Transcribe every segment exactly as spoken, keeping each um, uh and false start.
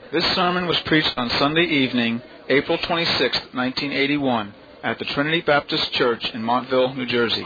This sermon was preached on Sunday evening, April twenty-sixth, nineteen eighty-one, at the Trinity Baptist Church in Montville, New Jersey.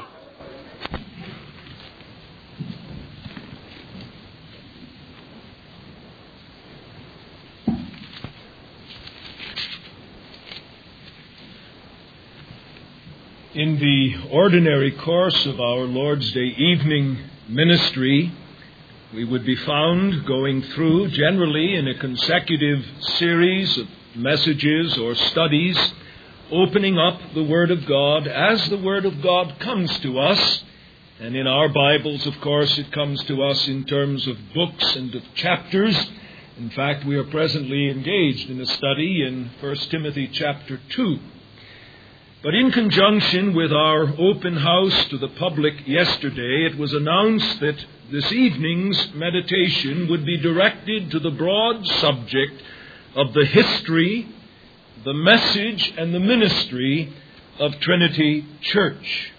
In the ordinary course of our Lord's Day evening ministry, we would be found going through, generally in a consecutive series of messages or studies, opening up the Word of God as the Word of God comes to us. And in our Bibles, of course, it comes to us in terms of books and of chapters. In fact, we are presently engaged in a study in First Timothy chapter two. But in conjunction with our open house to the public yesterday, it was announced that this evening's meditation would be directed to the broad subject of the history, the message, and the ministry of Trinity Church.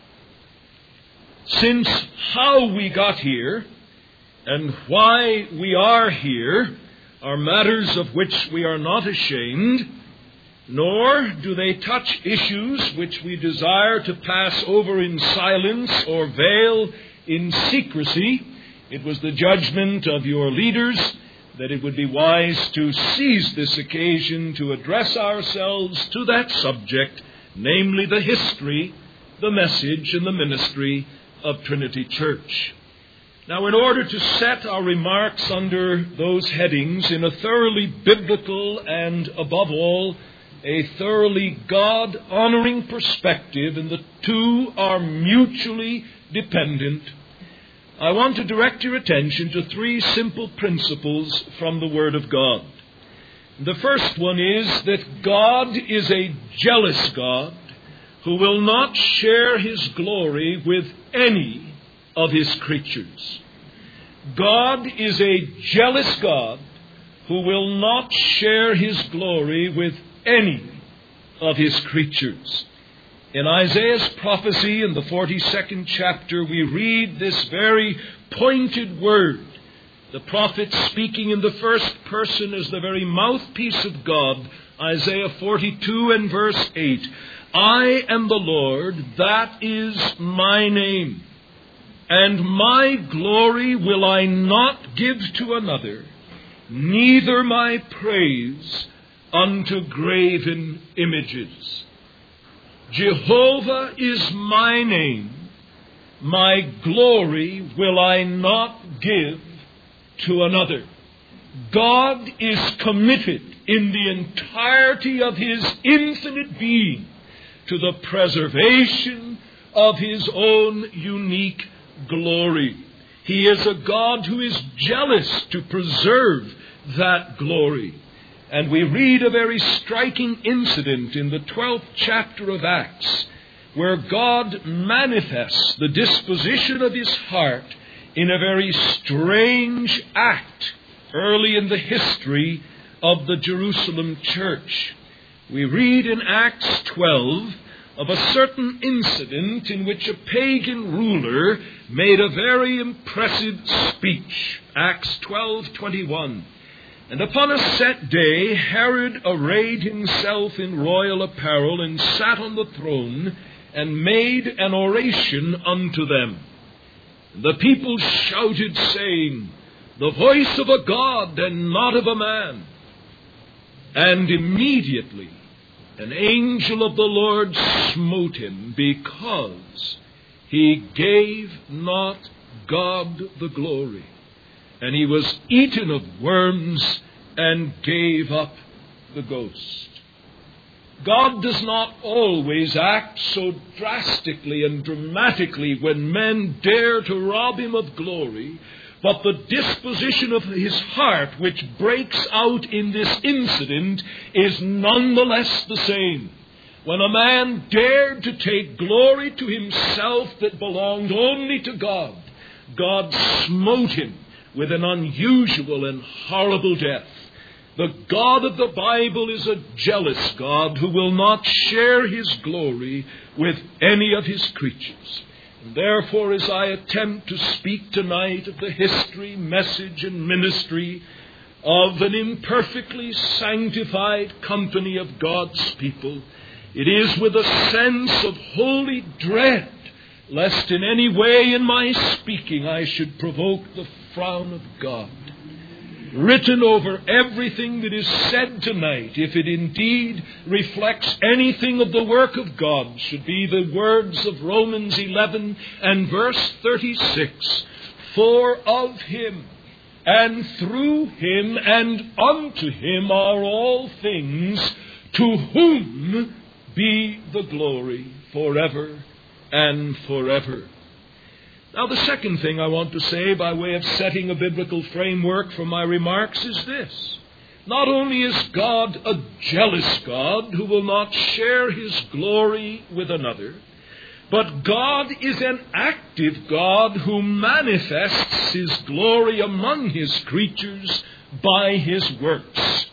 Since how we got here and why we are here are matters of which we are not ashamed, nor do they touch issues which we desire to pass over in silence or veil in secrecy, it was the judgment of your leaders that it would be wise to seize this occasion to address ourselves to that subject, namely the history, the message, and the ministry of Trinity Church. Now, in order to set our remarks under those headings in a thoroughly biblical and, above all, a thoroughly God-honoring perspective, and the two are mutually dependent, I want to direct your attention to three simple principles from the Word of God. The first one is that God is a jealous God who will not share His glory with any of His creatures. God is a jealous God who will not share His glory with any of His creatures. In Isaiah's prophecy in the forty-second chapter, we read this very pointed word. The prophet speaking in the first person as the very mouthpiece of God, Isaiah forty-two and verse eight. I am the Lord, that is my name, and my glory will I not give to another, neither my praise unto graven images. Jehovah is my name, my glory will I not give to another. God is committed in the entirety of His infinite being to the preservation of His own unique glory. He is a God who is jealous to preserve that glory. And we read a very striking incident in the twelfth chapter of Acts, where God manifests the disposition of His heart in a very strange act early in the history of the Jerusalem church. We read in Acts twelve of a certain incident in which a pagan ruler made a very impressive speech. Acts twelve twenty-one. And upon a set day, Herod arrayed himself in royal apparel and sat on the throne and made an oration unto them. The people shouted, saying, the voice of a God and not of a man. And immediately an angel of the Lord smote him, because he gave not God the glory. And he was eaten of worms and gave up the ghost. God does not always act so drastically and dramatically when men dare to rob Him of glory, but the disposition of His heart which breaks out in this incident is nonetheless the same. When a man dared to take glory to himself that belonged only to God, God smote him with an unusual and horrible death. The God of the Bible is a jealous God who will not share His glory with any of His creatures. And therefore, as I attempt to speak tonight of the history, message, and ministry of an imperfectly sanctified company of God's people, it is with a sense of holy dread, lest in any way in my speaking I should provoke the frown of God. Written over everything that is said tonight, if it indeed reflects anything of the work of God, should be the words of Romans eleven and verse thirty-six. For of him, and through him, and unto him are all things, to whom be the glory forever and forever. Now, the second thing I want to say by way of setting a biblical framework for my remarks is this. Not only is God a jealous God who will not share his glory with another, but God is an active God who manifests his glory among his creatures by his works.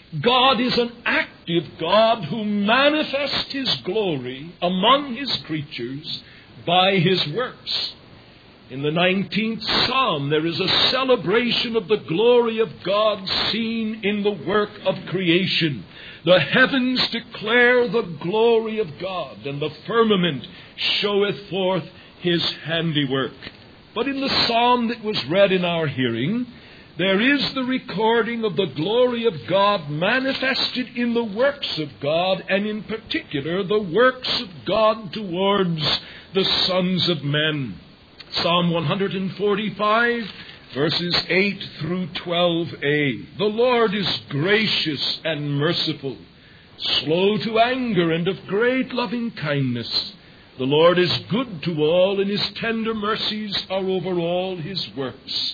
God is an active God who manifests his glory among his creatures by his works. In the nineteenth Psalm, there is a celebration of the glory of God seen in the work of creation. The heavens declare the glory of God, and the firmament showeth forth his handiwork. But in the psalm that was read in our hearing, there is the recording of the glory of God manifested in the works of God, and in particular the works of God towards the sons of men. Psalm one forty-five, verses eight through twelve a. The Lord is gracious and merciful, slow to anger, and of great loving kindness. The Lord is good to all, and his tender mercies are over all his works.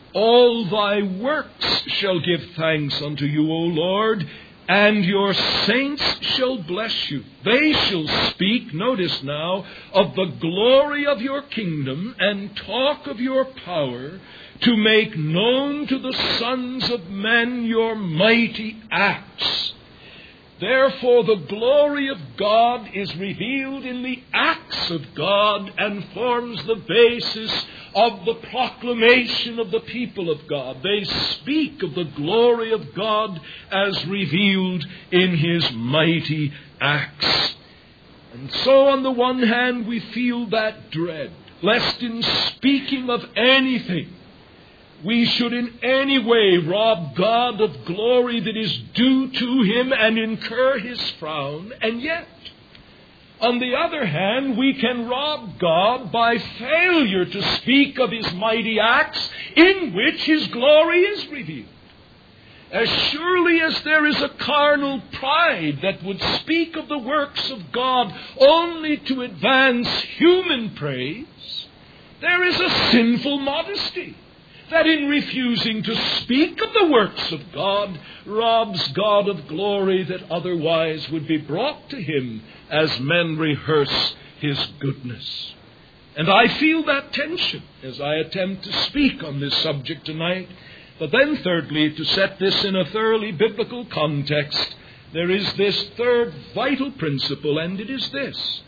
All thy works shall give thanks unto you, O Lord, and your saints shall bless you. They shall speak, notice now, of the glory of your kingdom and talk of your power, to make known to the sons of men your mighty acts. Therefore the glory of God is revealed in the acts of God and forms the basis of the proclamation of the people of God. They speak of the glory of God as revealed in his mighty acts. And so on the one hand we feel that dread, lest in speaking of anything we should in any way rob God of glory that is due to him and incur his frown. And yet, on the other hand, we can rob God by failure to speak of his mighty acts in which his glory is revealed. As surely as there is a carnal pride that would speak of the works of God only to advance human praise, there is a sinful modesty that in refusing to speak of the works of God robs God of glory that otherwise would be brought to him as men rehearse his goodness. And I feel that tension as I attempt to speak on this subject tonight. But then thirdly, to set this in a thoroughly biblical context, there is this third vital principle, and it is this.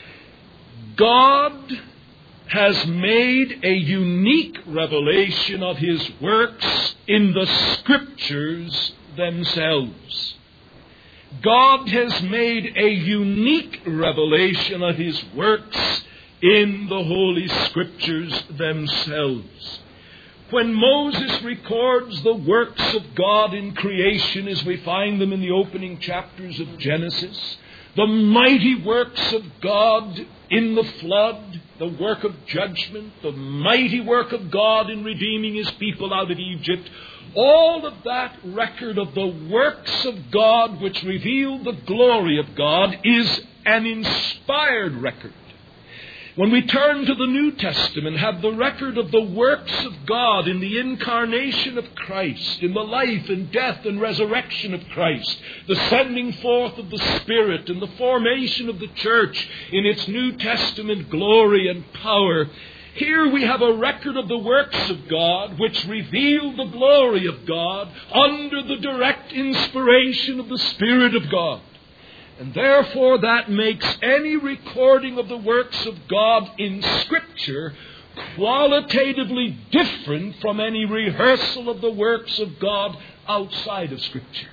God has made a unique revelation of his works in the Scriptures themselves. God has made a unique revelation of his works in the Holy Scriptures themselves. When Moses records the works of God in creation as we find them in the opening chapters of Genesis, the mighty works of God in the flood, the work of judgment, the mighty work of God in redeeming his people out of Egypt, all of that record of the works of God which reveal the glory of God is an inspired record. When we turn to the New Testament, have the record of the works of God in the incarnation of Christ, in the life and death and resurrection of Christ, the sending forth of the Spirit and the formation of the church in its New Testament glory and power. Here we have a record of the works of God which reveal the glory of God under the direct inspiration of the Spirit of God. And therefore that makes any recording of the works of God in Scripture qualitatively different from any rehearsal of the works of God outside of Scripture.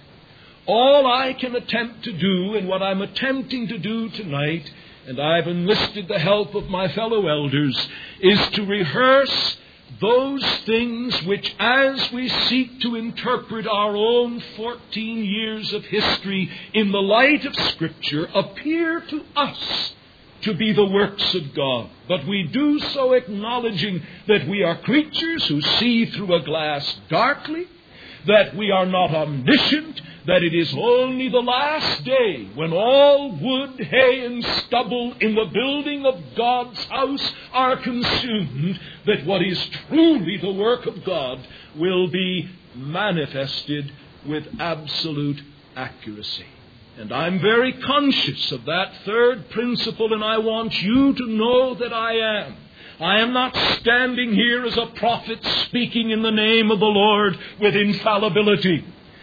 All I can attempt to do, and what I'm attempting to do tonight, and I've enlisted the help of my fellow elders, is to rehearse those things which, as we seek to interpret our own fourteen years of history in the light of Scripture, appear to us to be the works of God. But we do so acknowledging that we are creatures who see through a glass darkly, that we are not omniscient, that it is only the last day when all wood, hay, and stubble in the building of God's house are consumed, that what is truly the work of God will be manifested with absolute accuracy. And I'm very conscious of that third principle, and I want you to know that I am. I am not standing here as a prophet speaking in the name of the Lord with infallibility.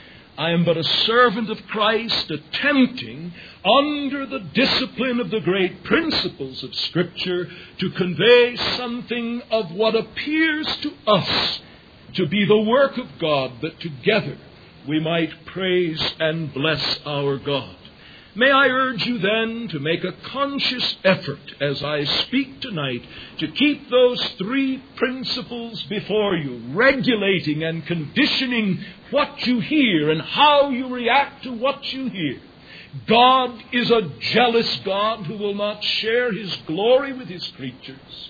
I am but a servant of Christ, attempting, under the discipline of the great principles of Scripture, to convey something of what appears to us to be the work of God, that together we might praise and bless our God. May I urge you then to make a conscious effort as I speak tonight to keep those three principles before you, regulating and conditioning what you hear and how you react to what you hear. God is a jealous God who will not share His glory with His creatures.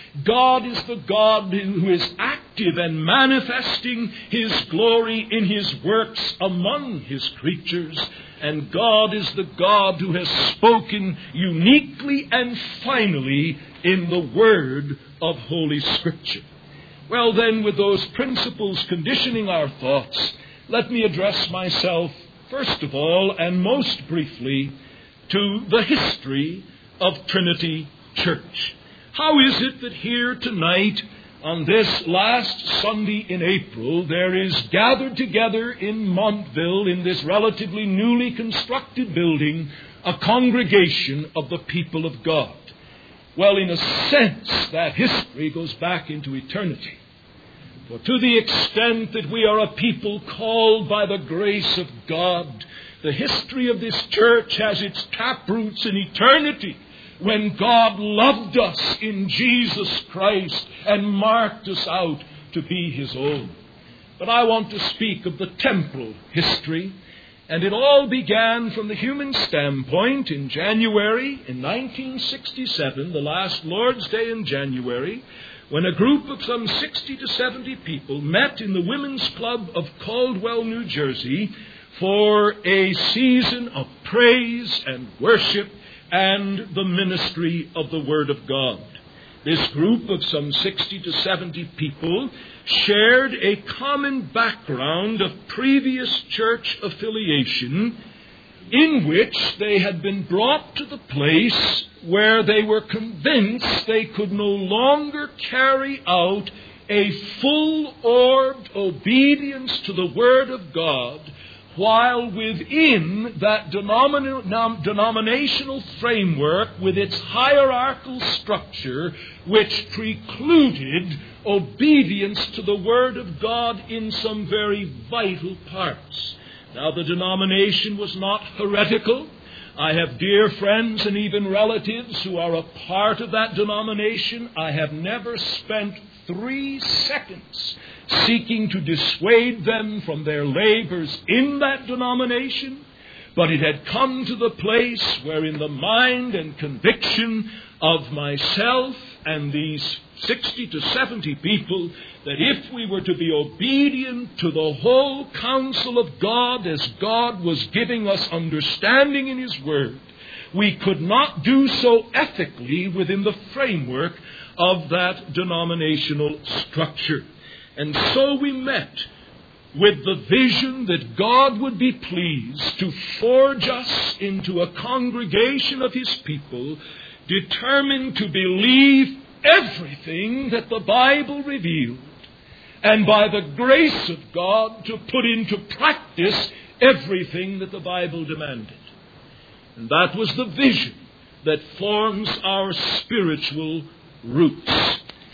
God is the God who is active and manifesting His glory in His works among His creatures. And God is the God who has spoken uniquely and finally in the Word of Holy Scripture. Well then, with those principles conditioning our thoughts, let me address myself, first of all and most briefly, to the history of Trinity Church. How is it that here tonight, on this last Sunday in April, there is gathered together in Montville, in this relatively newly constructed building, a congregation of the people of God? Well, in a sense, that history goes back into eternity. For to the extent that we are a people called by the grace of God, the history of this church has its taproots in eternity, when God loved us in Jesus Christ and marked us out to be His own. But I want to speak of the temporal history, and it all began from the human standpoint in January in nineteen sixty-seven, the last Lord's Day in January, when a group of some sixty to seventy people met in the Women's Club of Caldwell, New Jersey, for a season of praise and worship and the ministry of the Word of God. This group of some sixty to seventy people shared a common background of previous church affiliation, in which they had been brought to the place where they were convinced they could no longer carry out a full-orbed obedience to the Word of God, while within that denomina- denominational framework with its hierarchical structure, which precluded obedience to the Word of God in some very vital parts. Now, the denomination was not heretical. I have dear friends and even relatives who are a part of that denomination. I have never spent three seconds seeking to dissuade them from their labors in that denomination, but it had come to the place where, in the mind and conviction of myself and these sixty to seventy people, that if we were to be obedient to the whole counsel of God as God was giving us understanding in His Word, we could not do so ethically within the framework of that denominational structure. And so we met with the vision that God would be pleased to forge us into a congregation of His people, determined to believe everything that the Bible revealed, and by the grace of God to put into practice everything that the Bible demanded. And that was the vision that forms our spiritual roots.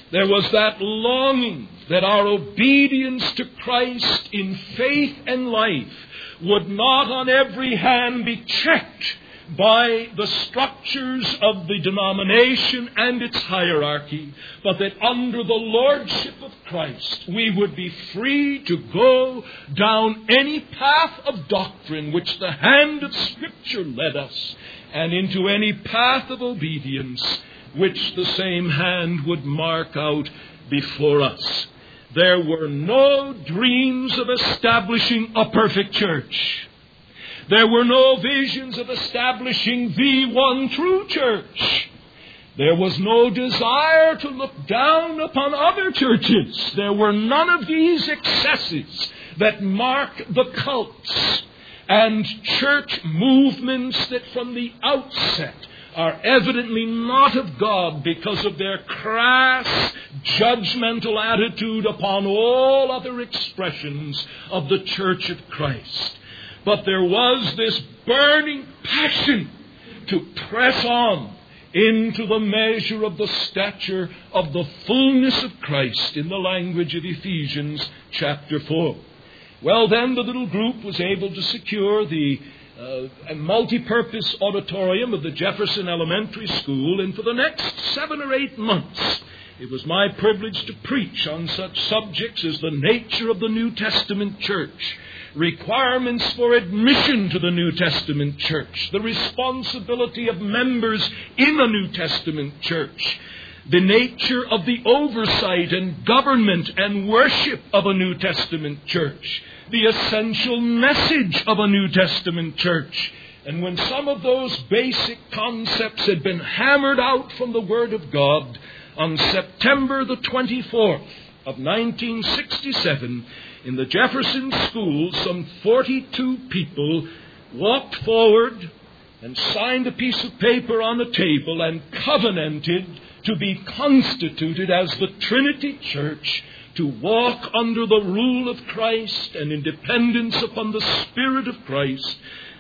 There was that longing that our obedience to Christ in faith and life would not on every hand be checked by the structures of the denomination and its hierarchy, but that under the lordship of Christ we would be free to go down any path of doctrine which the hand of Scripture led us, and into any path of obedience which the same hand would mark out before us. There were no dreams of establishing a perfect church. There were no visions of establishing the one true church. There was no desire to look down upon other churches. There were none of these excesses that mark the cults and church movements that from the outset are evidently not of God because of their crass, judgmental attitude upon all other expressions of the Church of Christ. But there was this burning passion to press on into the measure of the stature of the fullness of Christ, in the language of Ephesians chapter four. Well, then the little group was able to secure the uh, multi-purpose auditorium of the Jefferson Elementary School, and for the next seven or eight months it was my privilege to preach on such subjects as the nature of the New Testament church, requirements for admission to the New Testament church, the responsibility of members in the New Testament church, the nature of the oversight and government and worship of a New Testament church, the essential message of a New Testament church. And when some of those basic concepts had been hammered out from the Word of God, on September the twenty-fourth of nineteen sixty-seven, in the Jefferson School, some forty-two people walked forward and signed a piece of paper on the table and covenanted to be constituted as the Trinity Church, to walk under the rule of Christ and in dependence upon the Spirit of Christ,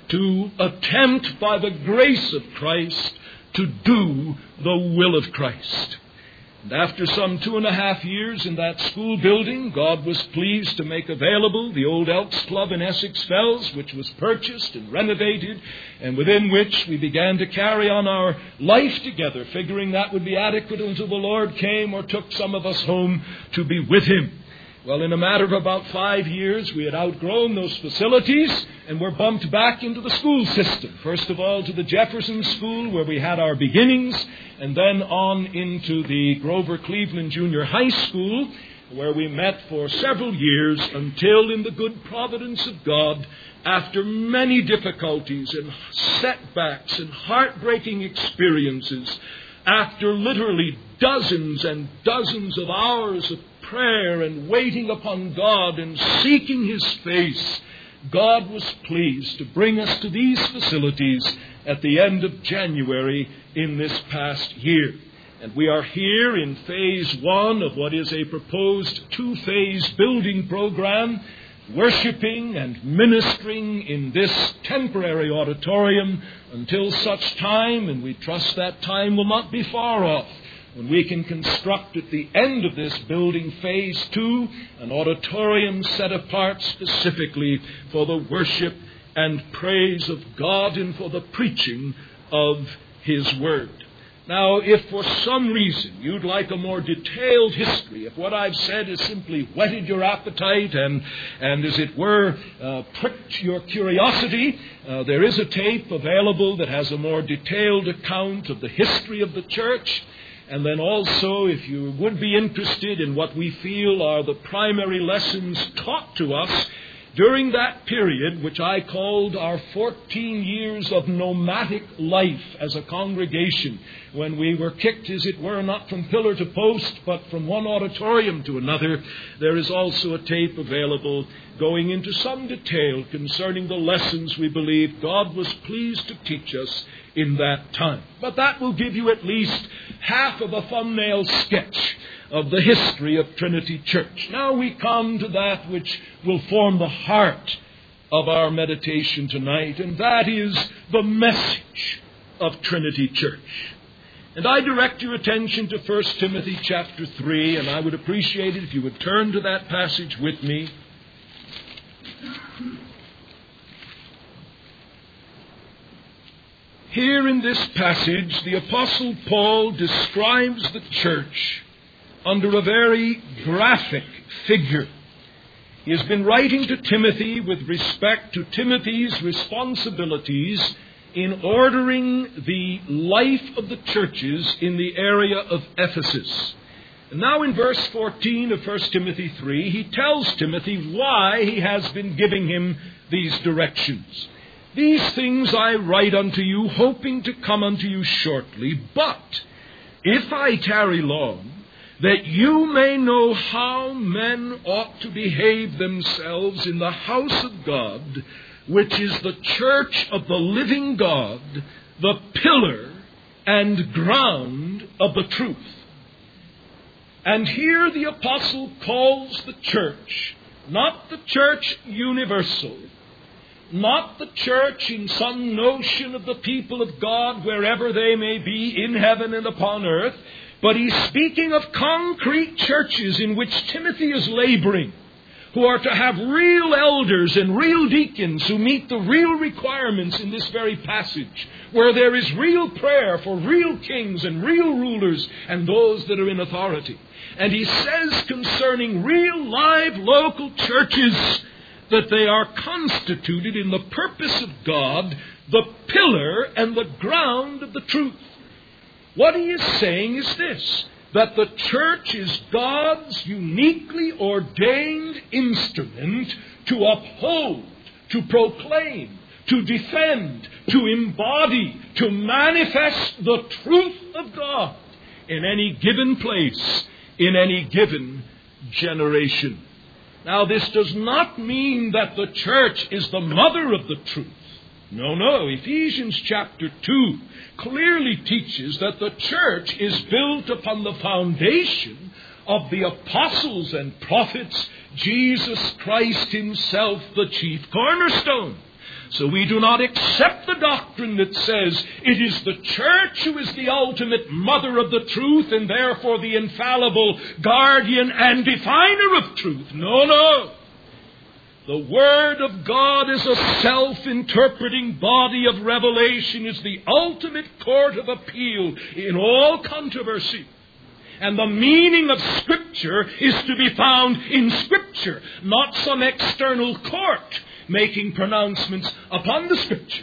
to attempt by the grace of Christ to do the will of Christ. And after some two and a half years in that school building, God was pleased to make available the old Elks Club in Essex Fells, which was purchased and renovated, and within which we began to carry on our life together, figuring that would be adequate until the Lord came or took some of us home to be with Him. Well, in a matter of about five years, we had outgrown those facilities and were bumped back into the school system. First of all, to the Jefferson School, where we had our beginnings, and then on into the Grover Cleveland Junior High School, where we met for several years until, in the good providence of God, after many difficulties and setbacks and heartbreaking experiences, after literally dozens and dozens of hours of prayer and waiting upon God and seeking His face, God was pleased to bring us to these facilities at the end of January in this past year. And we are here in phase one of what is a proposed two-phase building program, worshiping and ministering in this temporary auditorium until such time, and we trust that time will not be far off, when we can construct at the end of this building, phase two, an auditorium set apart specifically for the worship and praise of God and for the preaching of His Word. Now, if for some reason you'd like a more detailed history, if what I've said has simply whetted your appetite and, and as it were, uh, pricked your curiosity, uh, there is a tape available that has a more detailed account of the history of the church. And then also, if you would be interested in what we feel are the primary lessons taught to us during that period, which I called our fourteen years of nomadic life as a congregation, when we were kicked, as it were, not from pillar to post, but from one auditorium to another, there is also a tape available going into some detail concerning the lessons we believe God was pleased to teach us in that time. But that will give you at least half of a thumbnail sketch of the history of Trinity Church. Now we come to that which will form the heart of our meditation tonight, and that is the message of Trinity Church. And I direct your attention to First Timothy chapter three, and I would appreciate it if you would turn to that passage with me. Here in this passage, the Apostle Paul describes the church under a very graphic figure. He has been writing to Timothy with respect to Timothy's responsibilities in ordering the life of the churches in the area of Ephesus. And now in verse fourteen of First Timothy three, he tells Timothy why he has been giving him these directions. These things I write unto you, hoping to come unto you shortly. But if I tarry long, that you may know how men ought to behave themselves in the house of God, which is the church of the living God, the pillar and ground of the truth. And here the apostle calls the church, not the church universal, not the church in some notion of the people of God wherever they may be in heaven and upon earth, but he's speaking of concrete churches in which Timothy is laboring, who are to have real elders and real deacons who meet the real requirements in this very passage, where there is real prayer for real kings and real rulers and those that are in authority. And he says concerning real live local churches that they are constituted in the purpose of God, the pillar and the ground of the truth. What he is saying is this, that the church is God's uniquely ordained instrument to uphold, to proclaim, to defend, to embody, to manifest the truth of God in any given place, in any given generation. Now, this does not mean that the church is the mother of the truth. No, no. Ephesians chapter two clearly teaches that the church is built upon the foundation of the apostles and prophets, Jesus Christ himself, the chief cornerstone. So we do not accept the doctrine that says it is the church who is the ultimate mother of the truth and therefore the infallible guardian and definer of truth. No, no. The Word of God as a self-interpreting body of revelation is the ultimate court of appeal in all controversy. And the meaning of Scripture is to be found in Scripture, not some external court making pronouncements upon the Scripture.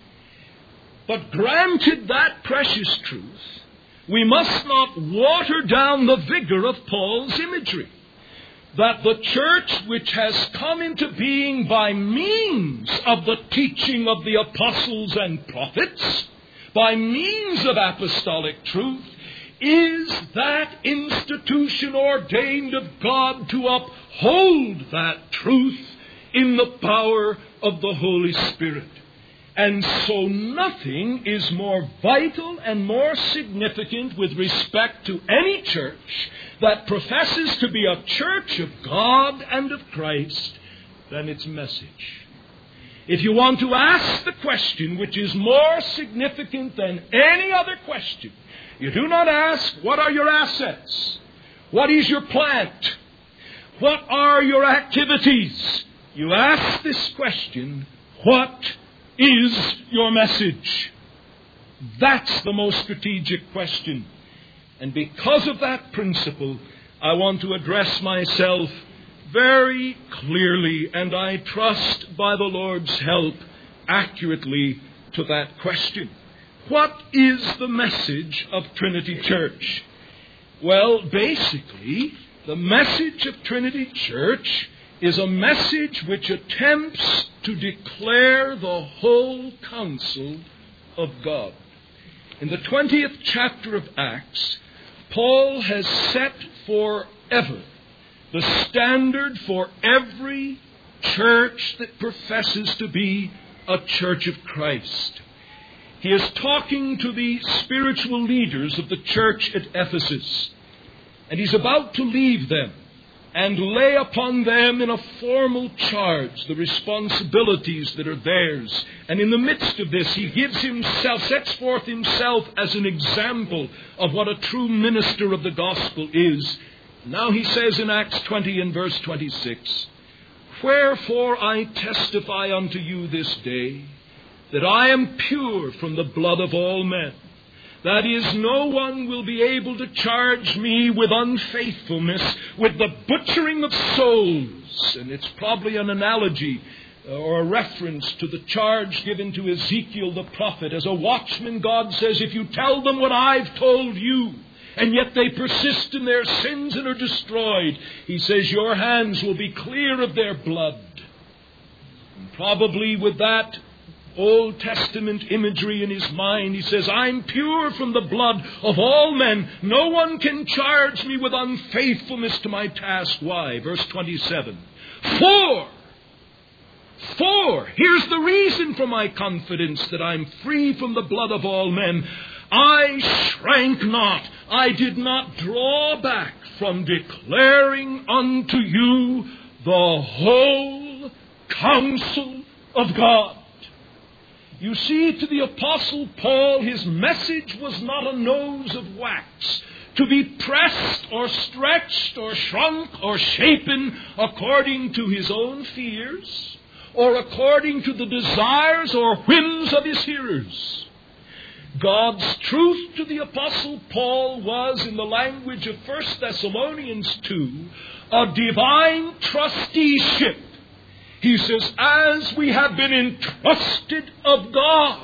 But granted that precious truth, we must not water down the vigor of Paul's imagery. That the church which has come into being by means of the teaching of the apostles and prophets, by means of apostolic truth, is that institution ordained of God to uphold that truth in the power of the Holy Spirit. And so nothing is more vital and more significant with respect to any church that professes to be a church of God and of Christ than its message. If you want to ask the question which is more significant than any other question, you do not ask, what are your assets? What is your plant? What are your activities? You ask this question, what is your message? That's the most strategic question. And because of that principle, I want to address myself very clearly, and I trust by the Lord's help, accurately to that question. What is the message of Trinity Church? Well, basically, the message of Trinity Church is a message which attempts to declare the whole counsel of God. In the twentieth chapter of Acts, Paul has set forever the standard for every church that professes to be a church of Christ. He is talking to the spiritual leaders of the church at Ephesus, and he's about to leave them. and lay upon them in a formal charge the responsibilities that are theirs. And in the midst of this, he gives himself, sets forth himself as an example of what a true minister of the gospel is. Now he says in Acts twenty and verse twenty-six, "Wherefore I testify unto you this day, that I am pure from the blood of all men. That is, no one will be able to charge me with unfaithfulness, with the butchering of souls." And it's probably an analogy or a reference to the charge given to Ezekiel the prophet. As a watchman, God says, if you tell them what I've told you, and yet they persist in their sins and are destroyed, he says, your hands will be clear of their blood. And probably with that Old Testament imagery in his mind, he says, I'm pure from the blood of all men. No one can charge me with unfaithfulness to my task. Why? Verse twenty-seven. For, for, here's the reason for my confidence that I'm free from the blood of all men. I shrank not. I did not draw back from declaring unto you the whole counsel of God. You see, to the Apostle Paul, his message was not a nose of wax, to be pressed or stretched or shrunk or shapen according to his own fears or according to the desires or whims of his hearers. God's truth to the Apostle Paul was, in the language of First Thessalonians two, a divine trusteeship. He says, as we have been entrusted of God,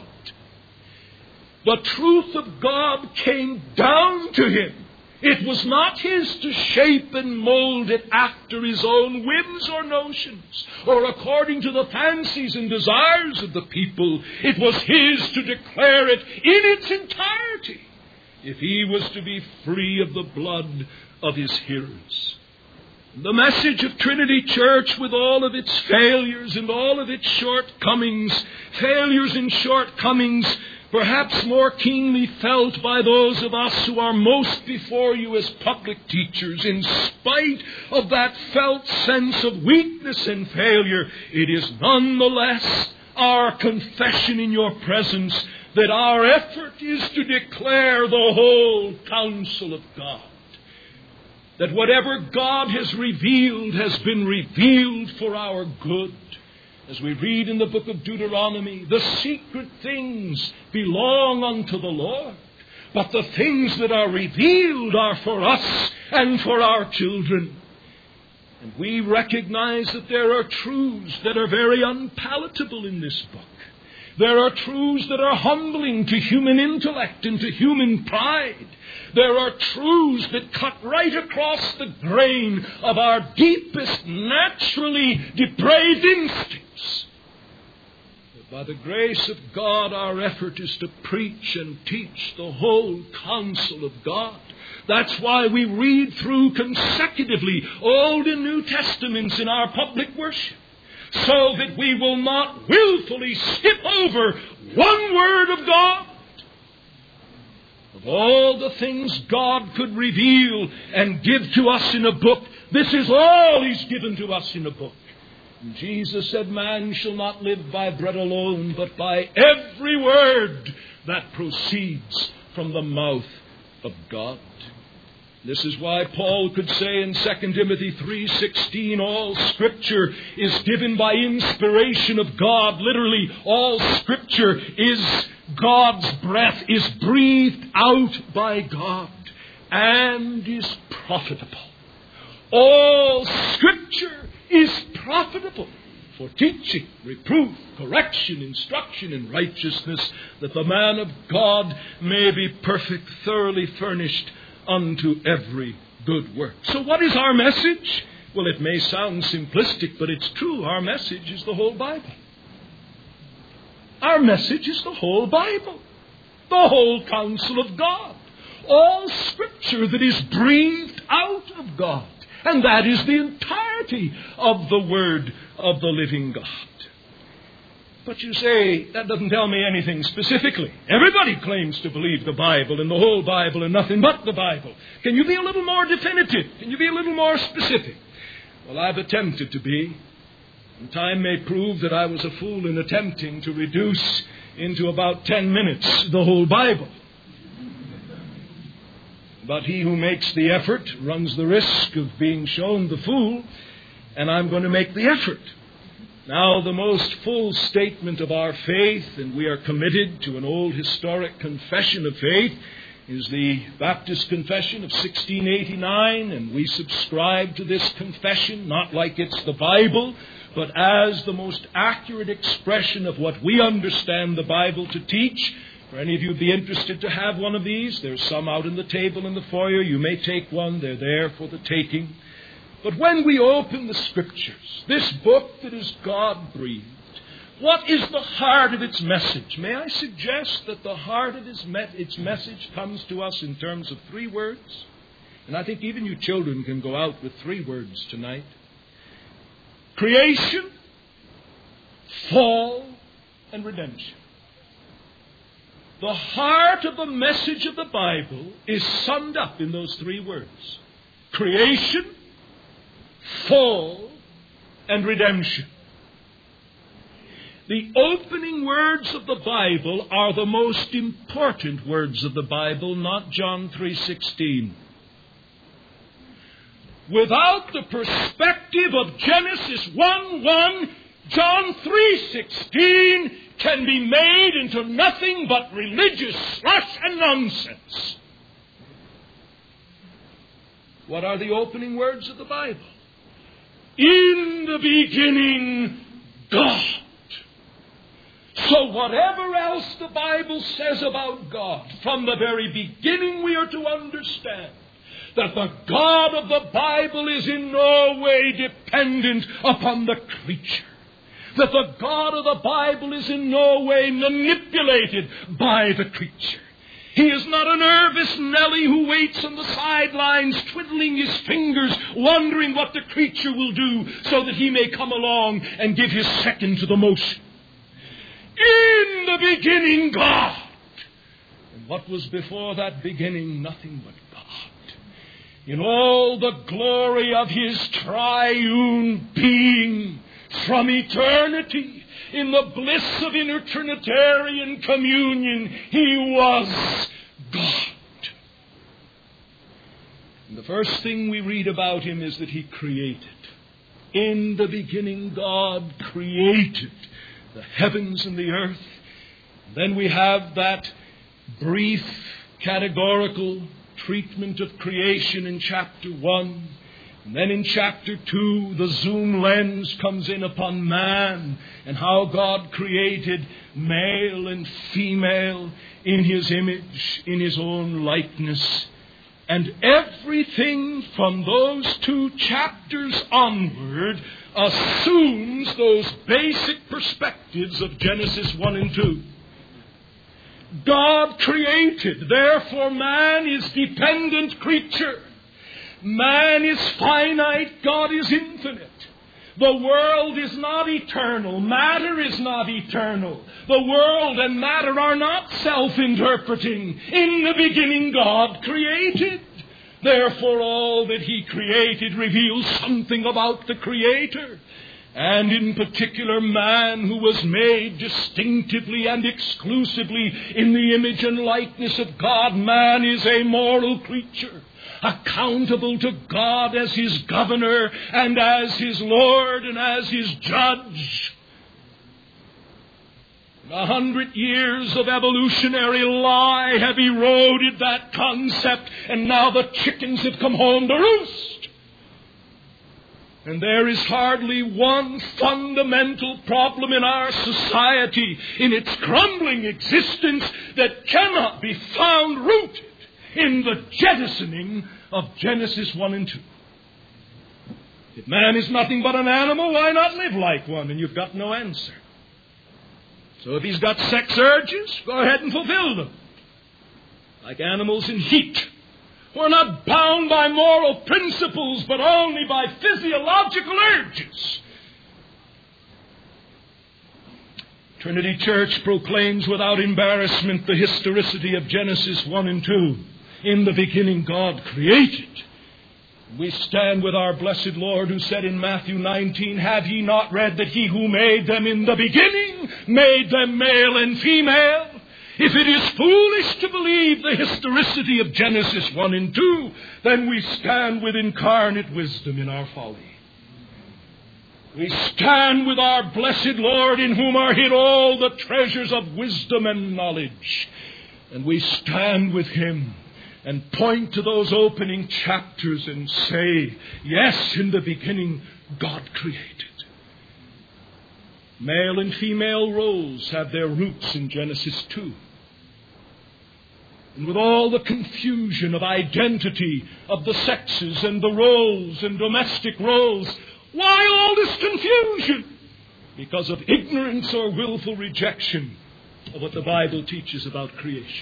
the truth of God came down to him. It was not his to shape and mold it after his own whims or notions, or according to the fancies and desires of the people. It was his to declare it in its entirety, if he was to be free of the blood of his hearers. The message of Trinity Church, with all of its failures and all of its shortcomings, failures and shortcomings, perhaps more keenly felt by those of us who are most before you as public teachers, in spite of that felt sense of weakness and failure, it is nonetheless our confession in your presence that our effort is to declare the whole counsel of God. That whatever God has revealed has been revealed for our good. As we read in the book of Deuteronomy, the secret things belong unto the Lord, but the things that are revealed are for us and for our children. And we recognize that there are truths that are very unpalatable in this book. There are truths that are humbling to human intellect and to human pride. There are truths that cut right across the grain of our deepest, naturally depraved instincts. But by the grace of God, our effort is to preach and teach the whole counsel of God. That's why we read through consecutively Old and New Testaments in our public worship, so that we will not willfully skip over one word of God. Of all the things God could reveal and give to us in a book, this is all He's given to us in a book. And Jesus said, man shall not live by bread alone, but by every word that proceeds from the mouth of God. This is why Paul could say in Second Timothy three sixteen, all Scripture is given by inspiration of God. Literally, all Scripture is God's breath, is breathed out by God, and is profitable. All Scripture is profitable for teaching, reproof, correction, instruction in righteousness, that the man of God may be perfect, thoroughly furnished unto every good work. So what is our message? Well, it may sound simplistic, but it's true. Our message is the whole Bible. Our message is the whole Bible. The whole counsel of God. All Scripture that is breathed out of God. And that is the entirety of the Word of the living God. But you say, that doesn't tell me anything specifically. Everybody claims to believe the Bible and the whole Bible and nothing but the Bible. Can you be a little more definitive? Can you be a little more specific? Well, I've attempted to be. And time may prove that I was a fool in attempting to reduce into about ten minutes the whole Bible. But he who makes the effort runs the risk of being shown the fool, and I'm going to make the effort. Now, the most full statement of our faith, and we are committed to an old historic confession of faith, is the Baptist Confession of sixteen eighty-nine, and we subscribe to this confession not like it's the Bible, but as the most accurate expression of what we understand the Bible to teach. For any of you who'd be interested to have one of these, there's some out on the table in the foyer. You may take one. They're there for the taking. But when we open the Scriptures, this book that is God-breathed, what is the heart of its message? May I suggest that the heart of its, me- its message comes to us in terms of three words? And I think even you children can go out with three words tonight. Creation, fall, and redemption. The heart of the message of the Bible is summed up in those three words. Creation, fall, and redemption. The opening words of the Bible are the most important words of the Bible, not John three sixteen. Without the perspective of Genesis one one, John three sixteen can be made into nothing but religious slush and nonsense. What are the opening words of the Bible? In the beginning, God. So whatever else the Bible says about God, from the very beginning we are to understand that the God of the Bible is in no way dependent upon the creature. That the God of the Bible is in no way manipulated by the creature. He is not a nervous Nelly who waits on the sidelines, twiddling his fingers, wondering what the creature will do so that he may come along and give his second to the motion. In the beginning, God. And what was before that beginning? Nothing but God. In all the glory of His triune being, from eternity, in the bliss of inner Trinitarian communion, He was God. And the first thing we read about Him is that He created. In the beginning, God created the heavens and the earth. And then we have that brief, categorical treatment of creation in chapter one. And then in chapter two, the zoom lens comes in upon man and how God created male and female in His image, in His own likeness. And everything from those two chapters onward assumes those basic perspectives of Genesis one and two. God created, therefore man is dependent creature. Man is finite, God is infinite. The world is not eternal. Matter is not eternal. The world and matter are not self-interpreting. In the beginning, God created. Therefore, all that He created reveals something about the Creator. And in particular, man, who was made distinctively and exclusively in the image and likeness of God. Man is a moral creature, accountable to God as His governor and as His Lord and as His judge. A hundred years of evolutionary lie have eroded that concept, and now the chickens have come home to roost. And there is hardly one fundamental problem in our society, in its crumbling existence, that cannot be found rooted in the jettisoning of Genesis one and two. If man is nothing but an animal, why not live like one? And you've got no answer. So if he's got sex urges, go ahead and fulfill them. Like animals in heat. We're not bound by moral principles, but only by physiological urges. Trinity Church proclaims without embarrassment the historicity of Genesis one and two. In the beginning, God created. We stand with our blessed Lord who said in Matthew nineteen, "Have ye not read that he who made them in the beginning made them male and female?" If it is foolish to believe the historicity of Genesis one and two, then we stand with incarnate wisdom in our folly. We stand with our blessed Lord in whom are hid all the treasures of wisdom and knowledge. And we stand with him and point to those opening chapters and say, yes, in the beginning, God created. Male and female roles have their roots in Genesis two. And with all the confusion of identity of the sexes and the roles and domestic roles, why all this confusion? Because of ignorance or willful rejection of what the Bible teaches about creation.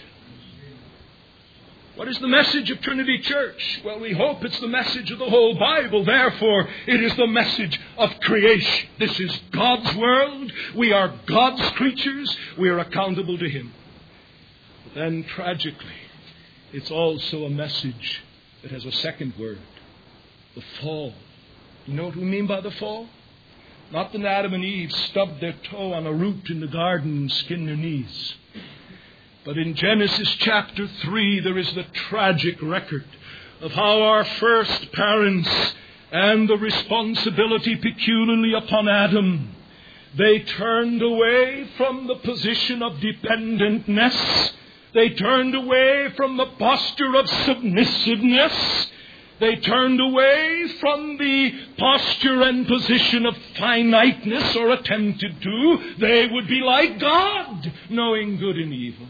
What is the message of Trinity Church? Well, we hope it's the message of the whole Bible. Therefore, it is the message of creation. This is God's world. We are God's creatures. We are accountable to him. But then, tragically, it's also a message that has a second word, the fall. You know what we mean by the fall? Not that Adam and Eve stubbed their toe on a root in the garden and skinned their knees. But in Genesis chapter three, there is the tragic record of how our first parents and the responsibility peculiarly upon Adam, they turned away from the position of dependentness. They turned away from the posture of submissiveness. They turned away from the posture and position of finiteness, or attempted to. They would be like God, knowing good and evil.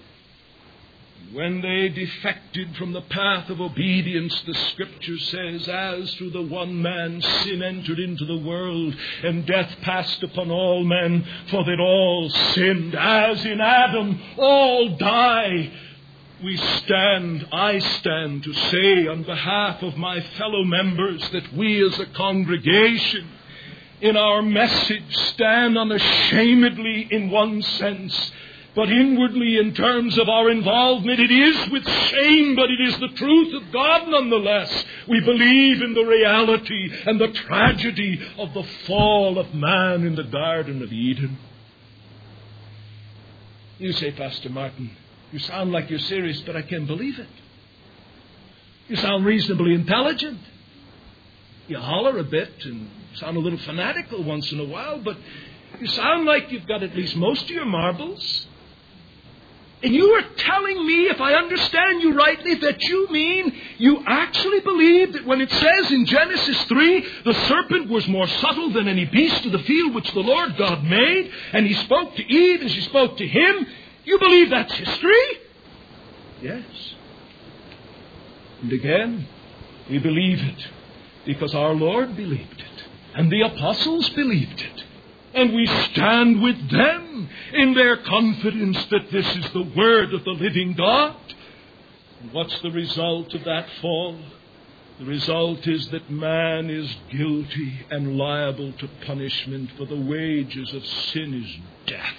When they defected from the path of obedience, the Scripture says, as through the one man sin entered into the world, and death passed upon all men, for that all sinned, as in Adam all die. We stand, I stand to say on behalf of my fellow members that we as a congregation in our message stand unashamedly in one sense, but inwardly in terms of our involvement it is with shame, but it is the truth of God nonetheless. We believe in the reality and the tragedy of the fall of man in the Garden of Eden. You say, Pastor Martin, you sound like you're serious, but I can't believe it. You sound reasonably intelligent. You holler a bit and sound a little fanatical once in a while, but you sound like you've got at least most of your marbles. And you are telling me, if I understand you rightly, that you mean you actually believe that when it says in Genesis three, the serpent was more subtle than any beast of the field which the Lord God made, and he spoke to Eve and she spoke to him. You believe that's history? Yes. And again, we believe it because our Lord believed it, and the apostles believed it. And we stand with them in their confidence that this is the word of the living God. And what's the result of that fall? The result is that man is guilty and liable to punishment, for the wages of sin is death.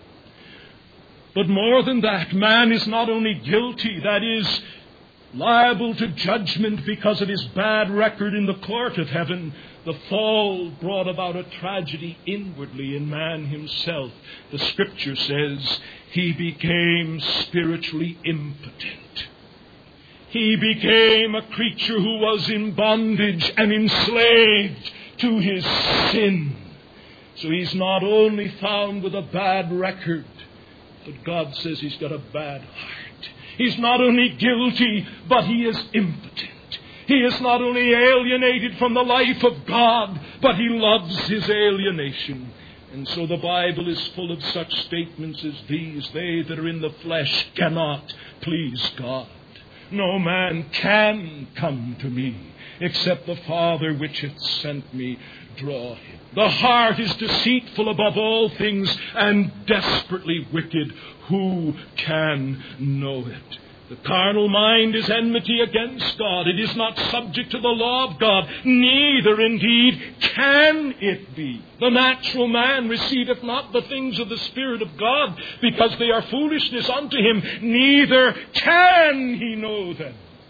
But more than that, man is not only guilty, that is, liable to judgment because of his bad record in the court of heaven. The fall brought about a tragedy inwardly in man himself. The Scripture says he became spiritually impotent. He became a creature who was in bondage and enslaved to his sin. So he's not only found with a bad record, but God says he's got a bad heart. He's not only guilty, but he is impotent. He is not only alienated from the life of God, but he loves his alienation. And so the Bible is full of such statements as these. They that are in the flesh cannot please God. No man can come to me, except the Father which hath sent me draw him. The heart is deceitful above all things and desperately wicked. Who can know it? The carnal mind is enmity against God. It is not subject to the law of God. Neither indeed can it be. The natural man receiveth not the things of the Spirit of God, because they are foolishness unto him. Neither can he know them.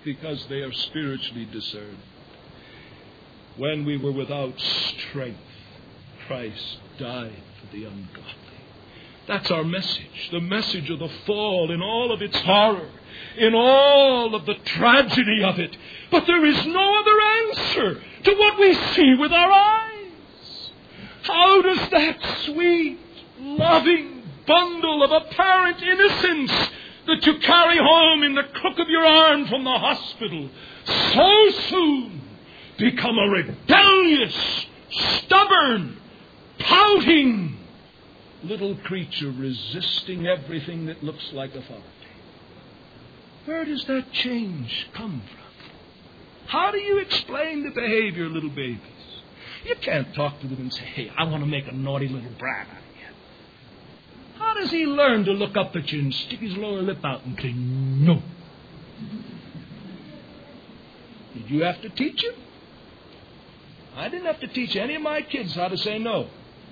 because they are spiritually discerned. When we were without strength, Christ died for the ungodly. That's our message, the message of the fall in all of its horror, in all of the tragedy of it. But there is no other answer to what we see with our eyes. How does that sweet, loving bundle of apparent innocence that you carry home in the crook of your arm from the hospital so soon become a rebellious, stubborn, pouting little creature resisting everything that looks like authority? Where does that change come from? How do you explain the behavior of little babies? You can't talk to them and say, hey, I want to make a naughty little brat out of you. How does he learn to look up at you and stick his lower lip out and say, no? Did you have to teach him? I didn't have to teach any of my kids how to say no.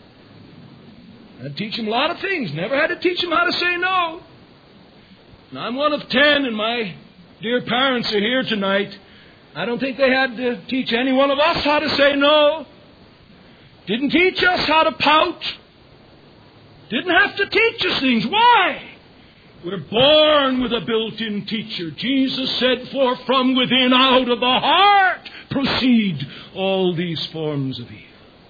I had to teach them a lot of things. Never had to teach them how to say no. And I'm one of ten, and my dear parents are here tonight. I don't think they had to teach any one of us how to say no. Didn't teach us how to pout. Didn't have to teach us things. Why? We're born with a built-in teacher. Jesus said, for from within, out of the heart, proceed all these forms of evil.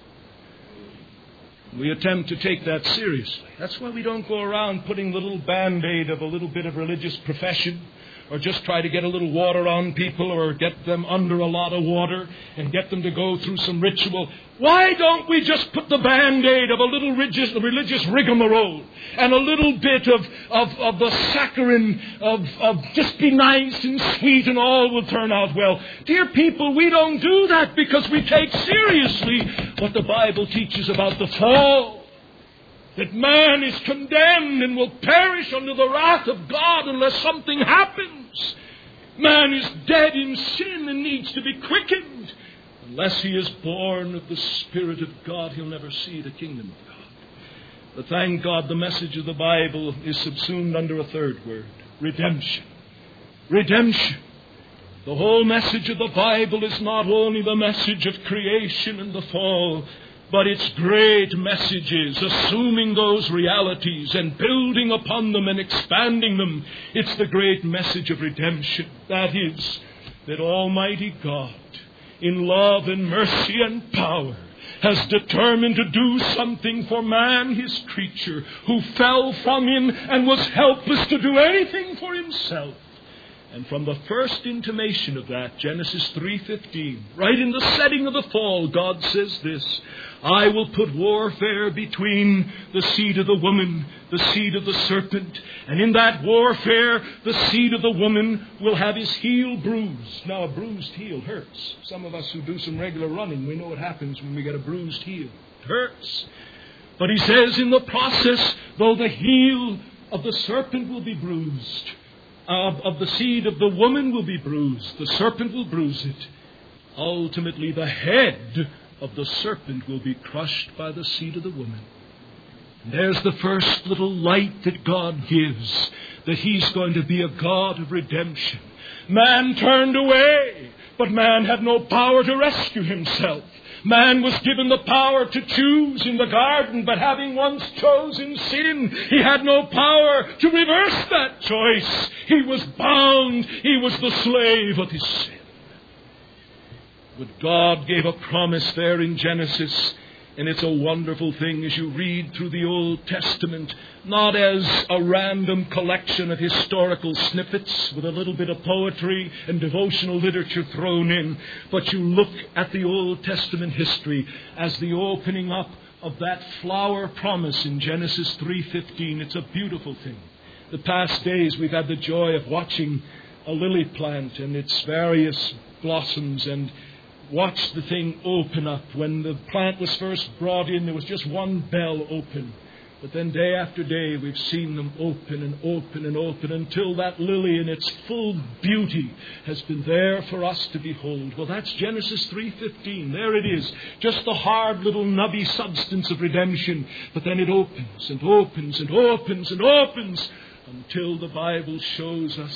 We attempt to take that seriously. That's why we don't go around putting the little band-aid of a little bit of religious profession, or just try to get a little water on people, or get them under a lot of water and get them to go through some ritual. Why don't we just put the band-aid of a little religious, religious rigmarole and a little bit of, of, of the saccharine of, of just be nice and sweet and all will turn out well? Dear people, we don't do that because we take seriously what the Bible teaches about the fall. That man is condemned and will perish under the wrath of God unless something happens. Man is dead in sin and needs to be quickened. Unless he is born of the Spirit of God, he'll never see the kingdom of God. But thank God the message of the Bible is subsumed under a third word: redemption. Redemption. The whole message of the Bible is not only the message of creation and the fall, but its great messages, assuming those realities and building upon them and expanding them. It's the great message of redemption. That is, that Almighty God, in love and mercy and power, has determined to do something for man, his creature, who fell from him and was helpless to do anything for himself. And from the first intimation of that, Genesis three fifteen, right in the setting of the fall, God says this: I will put warfare between the seed of the woman, the seed of the serpent, and in that warfare, the seed of the woman will have his heel bruised. Now, a bruised heel hurts. Some of us who do some regular running, we know what happens when we get a bruised heel. It hurts. But he says in the process, though the heel of the serpent will be bruised, Of, of the seed of the woman will be bruised. The serpent will bruise it. Ultimately, the head of the serpent will be crushed by the seed of the woman. And there's the first little light that God gives, that he's going to be a God of redemption. Man turned away, but man had no power to rescue himself. Man was given the power to choose in the garden, but having once chosen sin, he had no power to reverse that choice. He was bound. He was the slave of his sin. But God gave a promise there in Genesis, and it's a wonderful thing as you read through the Old Testament, not as a random collection of historical snippets with a little bit of poetry and devotional literature thrown in, but you look at the Old Testament history as the opening up of that flower promise in Genesis three fifteen. It's a beautiful thing. The past days we've had the joy of watching a lily plant and its various blossoms, and watch the thing open up. When the plant was first brought in, there was just one bell open. But then day after day, we've seen them open and open and open until that lily in its full beauty has been there for us to behold. Well, that's Genesis three fifteen. There it is. Just the hard little nubby substance of redemption. But then it opens and opens and opens and opens until the Bible shows us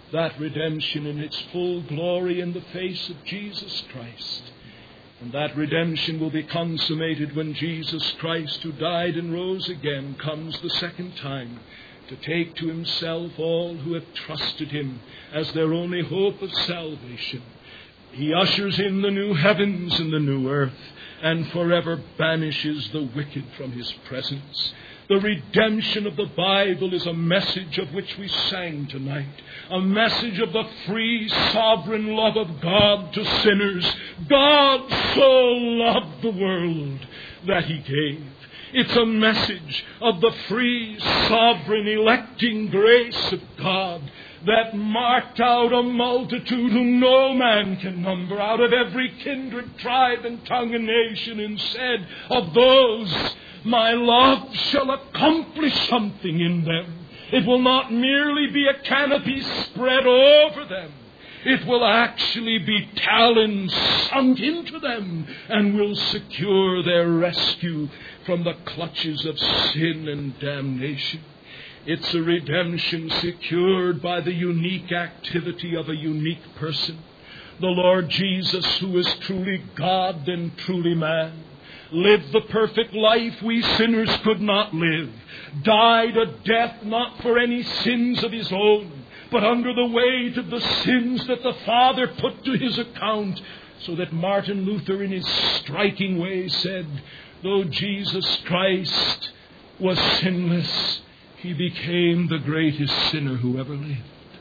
that redemption in its full glory in the face of Jesus Christ. And that redemption will be consummated when Jesus Christ, who died and rose again, comes the second time to take to himself all who have trusted him as their only hope of salvation. He ushers in the new heavens and the new earth and forever banishes the wicked from his presence. The redemption of the Bible is a message of which we sang tonight, a message of the free, sovereign love of God to sinners. God so loved the world that he gave. It's a message of the free, sovereign, electing grace of God that marked out a multitude whom no man can number out of every kindred, tribe, and tongue and nation, and said, of those my love shall accomplish something in them. It will not merely be a canopy spread over them. It will actually be talons sunk into them and will secure their rescue from the clutches of sin and damnation. It's a redemption secured by the unique activity of a unique person. The Lord Jesus, who is truly God and truly man, lived the perfect life we sinners could not live, died a death not for any sins of his own, but under the weight of the sins that the Father put to his account, so that Martin Luther in his striking way said, though Jesus Christ was sinless, he became the greatest sinner who ever lived.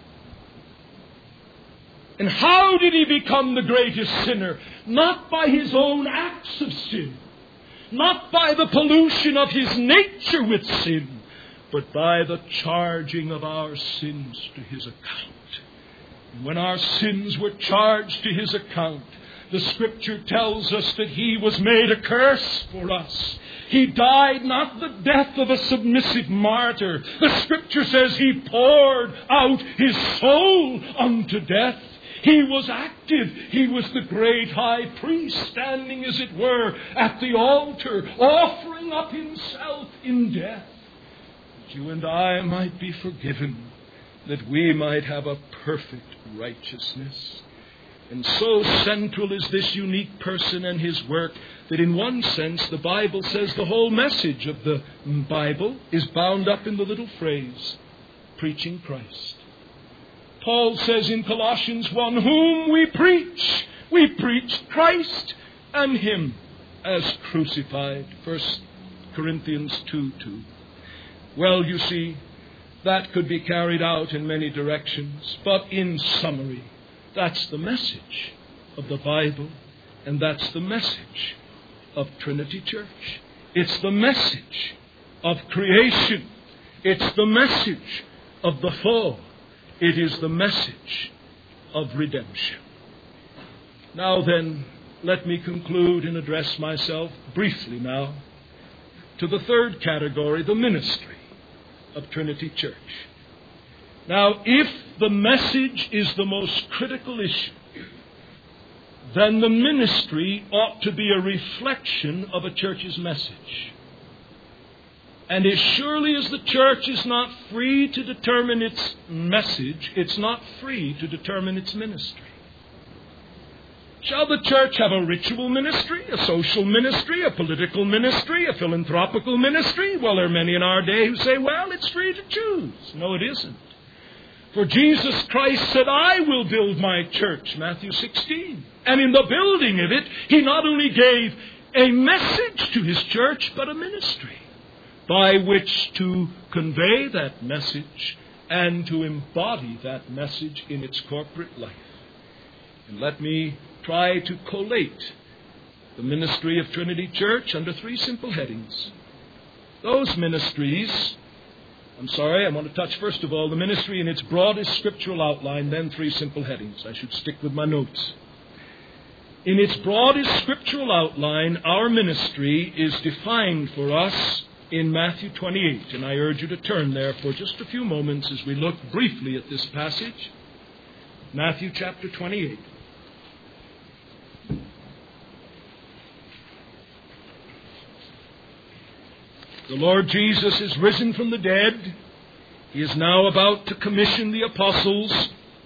And how did he become the greatest sinner? Not by his own acts of sin, not by the pollution of his nature with sin, but by the charging of our sins to his account. And when our sins were charged to his account, the Scripture tells us that he was made a curse for us. He died not the death of a submissive martyr. The Scripture says he poured out his soul unto death. He was active. He was the great high priest, standing, as it were, at the altar, offering up himself in death, that you and I might be forgiven, that we might have a perfect righteousness. And so central is this unique person and his work that in one sense the Bible says the whole message of the Bible is bound up in the little phrase, preaching Christ. Paul says in Colossians one, whom we preach, we preach Christ and him as crucified. First Corinthians two two. Well, you see, that could be carried out in many directions, but in summary, that's the message of the Bible, and that's the message of Trinity Church. It's the message of creation. It's the message of the fall. It is the message of redemption. Now then, let me conclude and address myself briefly now to the third category, the ministry of Trinity Church. Now, if the message is the most critical issue, then the ministry ought to be a reflection of a church's message. And as surely as the church is not free to determine its message, it's not free to determine its ministry. Shall the church have a ritual ministry, a social ministry, a political ministry, a philanthropical ministry? Well, there are many in our day who say, well, it's free to choose. No, it isn't. For Jesus Christ said, I will build my church, Matthew sixteen. And in the building of it, he not only gave a message to his church, but a ministry by which to convey that message and to embody that message in its corporate life. And let me try to collate the ministry of Trinity Church under three simple headings. Those ministries, I'm sorry, I want to touch first of all the ministry in its broadest scriptural outline, then three simple headings. I should stick with my notes. In its broadest scriptural outline, our ministry is defined for us in Matthew twenty-eight, and I urge you to turn there for just a few moments as we look briefly at this passage. Matthew chapter twenty-eight. The Lord Jesus is risen from the dead. He is now about to commission the apostles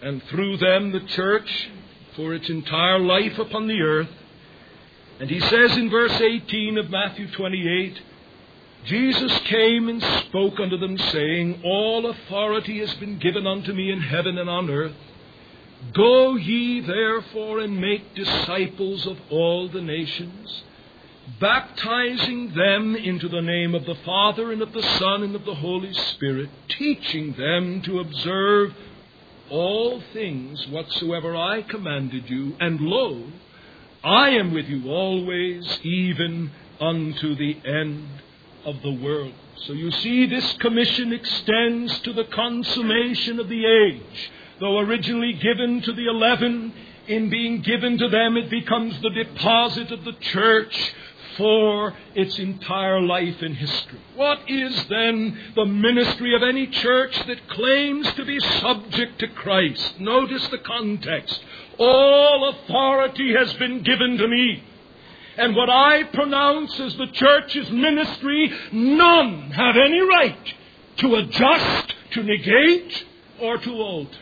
and through them the church for its entire life upon the earth. And he says in verse eighteen of Matthew twenty-eight, Jesus came and spoke unto them, saying, All authority has been given unto me in heaven and on earth. Go ye therefore and make disciples of all the nations, baptizing them into the name of the Father and of the Son and of the Holy Spirit, teaching them to observe all things whatsoever I commanded you. And lo, I am with you always, even unto the end of the world. So you see, this commission extends to the consummation of the age. Though originally given to the eleven, in being given to them it becomes the deposit of the church for its entire life and history. What is then the ministry of any church that claims to be subject to Christ? Notice the context. All authority has been given to me. And what I pronounce as the church's ministry, none have any right to adjust, to negate, or to alter.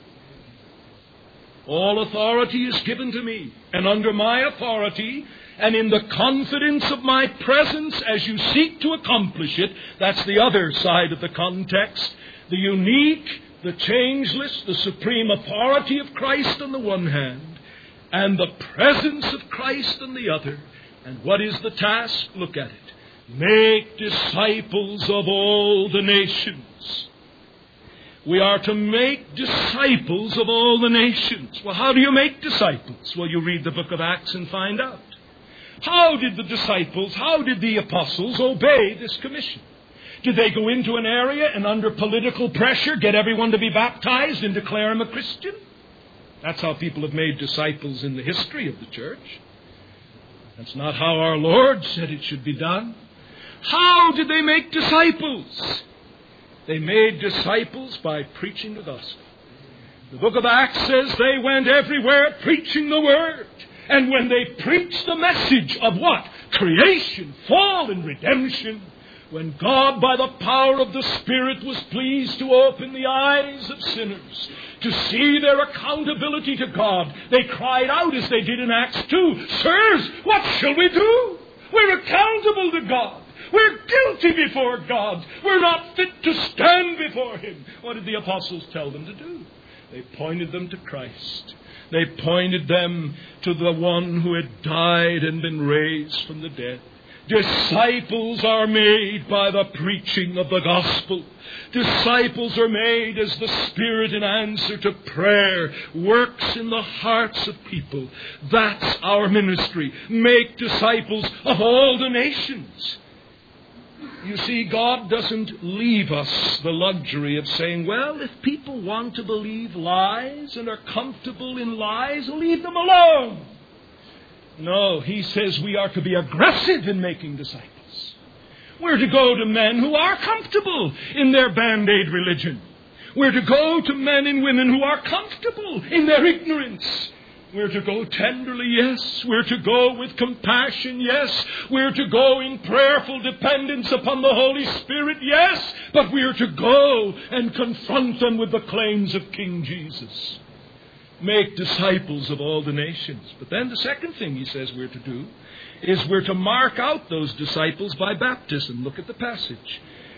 All authority is given to me, and under my authority, and in the confidence of my presence as you seek to accomplish it, that's the other side of the context, the unique, the changeless, the supreme authority of Christ on the one hand, and the presence of Christ on the other. And what is the task? Look at it. Make disciples of all the nations. We are to make disciples of all the nations. Well, how do you make disciples? Well, you read the book of Acts and find out. How did the disciples, how did the apostles obey this commission? Did they go into an area and under political pressure get everyone to be baptized and declare them a Christian? That's how people have made disciples in the history of the church. That's not how our Lord said it should be done. How did they make disciples? They made disciples by preaching the gospel. The book of Acts says they went everywhere preaching the word. And when they preached the message of what? Creation, fall, and redemption. When God, by the power of the Spirit, was pleased to open the eyes of sinners, to see their accountability to God, they cried out as they did in Acts two, Sirs, what shall we do? We're accountable to God. We're guilty before God. We're not fit to stand before Him. What did the apostles tell them to do? They pointed them to Christ. They pointed them to the one who had died and been raised from the dead. Disciples are made by the preaching of the gospel. Disciples are made as the Spirit in answer to prayer works in the hearts of people. That's our ministry. Make disciples of all the nations. You see, God doesn't leave us the luxury of saying, well, if people want to believe lies and are comfortable in lies, leave them alone. No, He says we are to be aggressive in making disciples. We're to go to men who are comfortable in their Band-Aid religion. We're to go to men and women who are comfortable in their ignorance. We're to go tenderly, yes. We're to go with compassion, yes. We're to go in prayerful dependence upon the Holy Spirit, yes. But we're to go and confront them with the claims of King Jesus. Make disciples of all the nations. But then the second thing He says we're to do is we're to mark out those disciples by baptism. Look at the passage.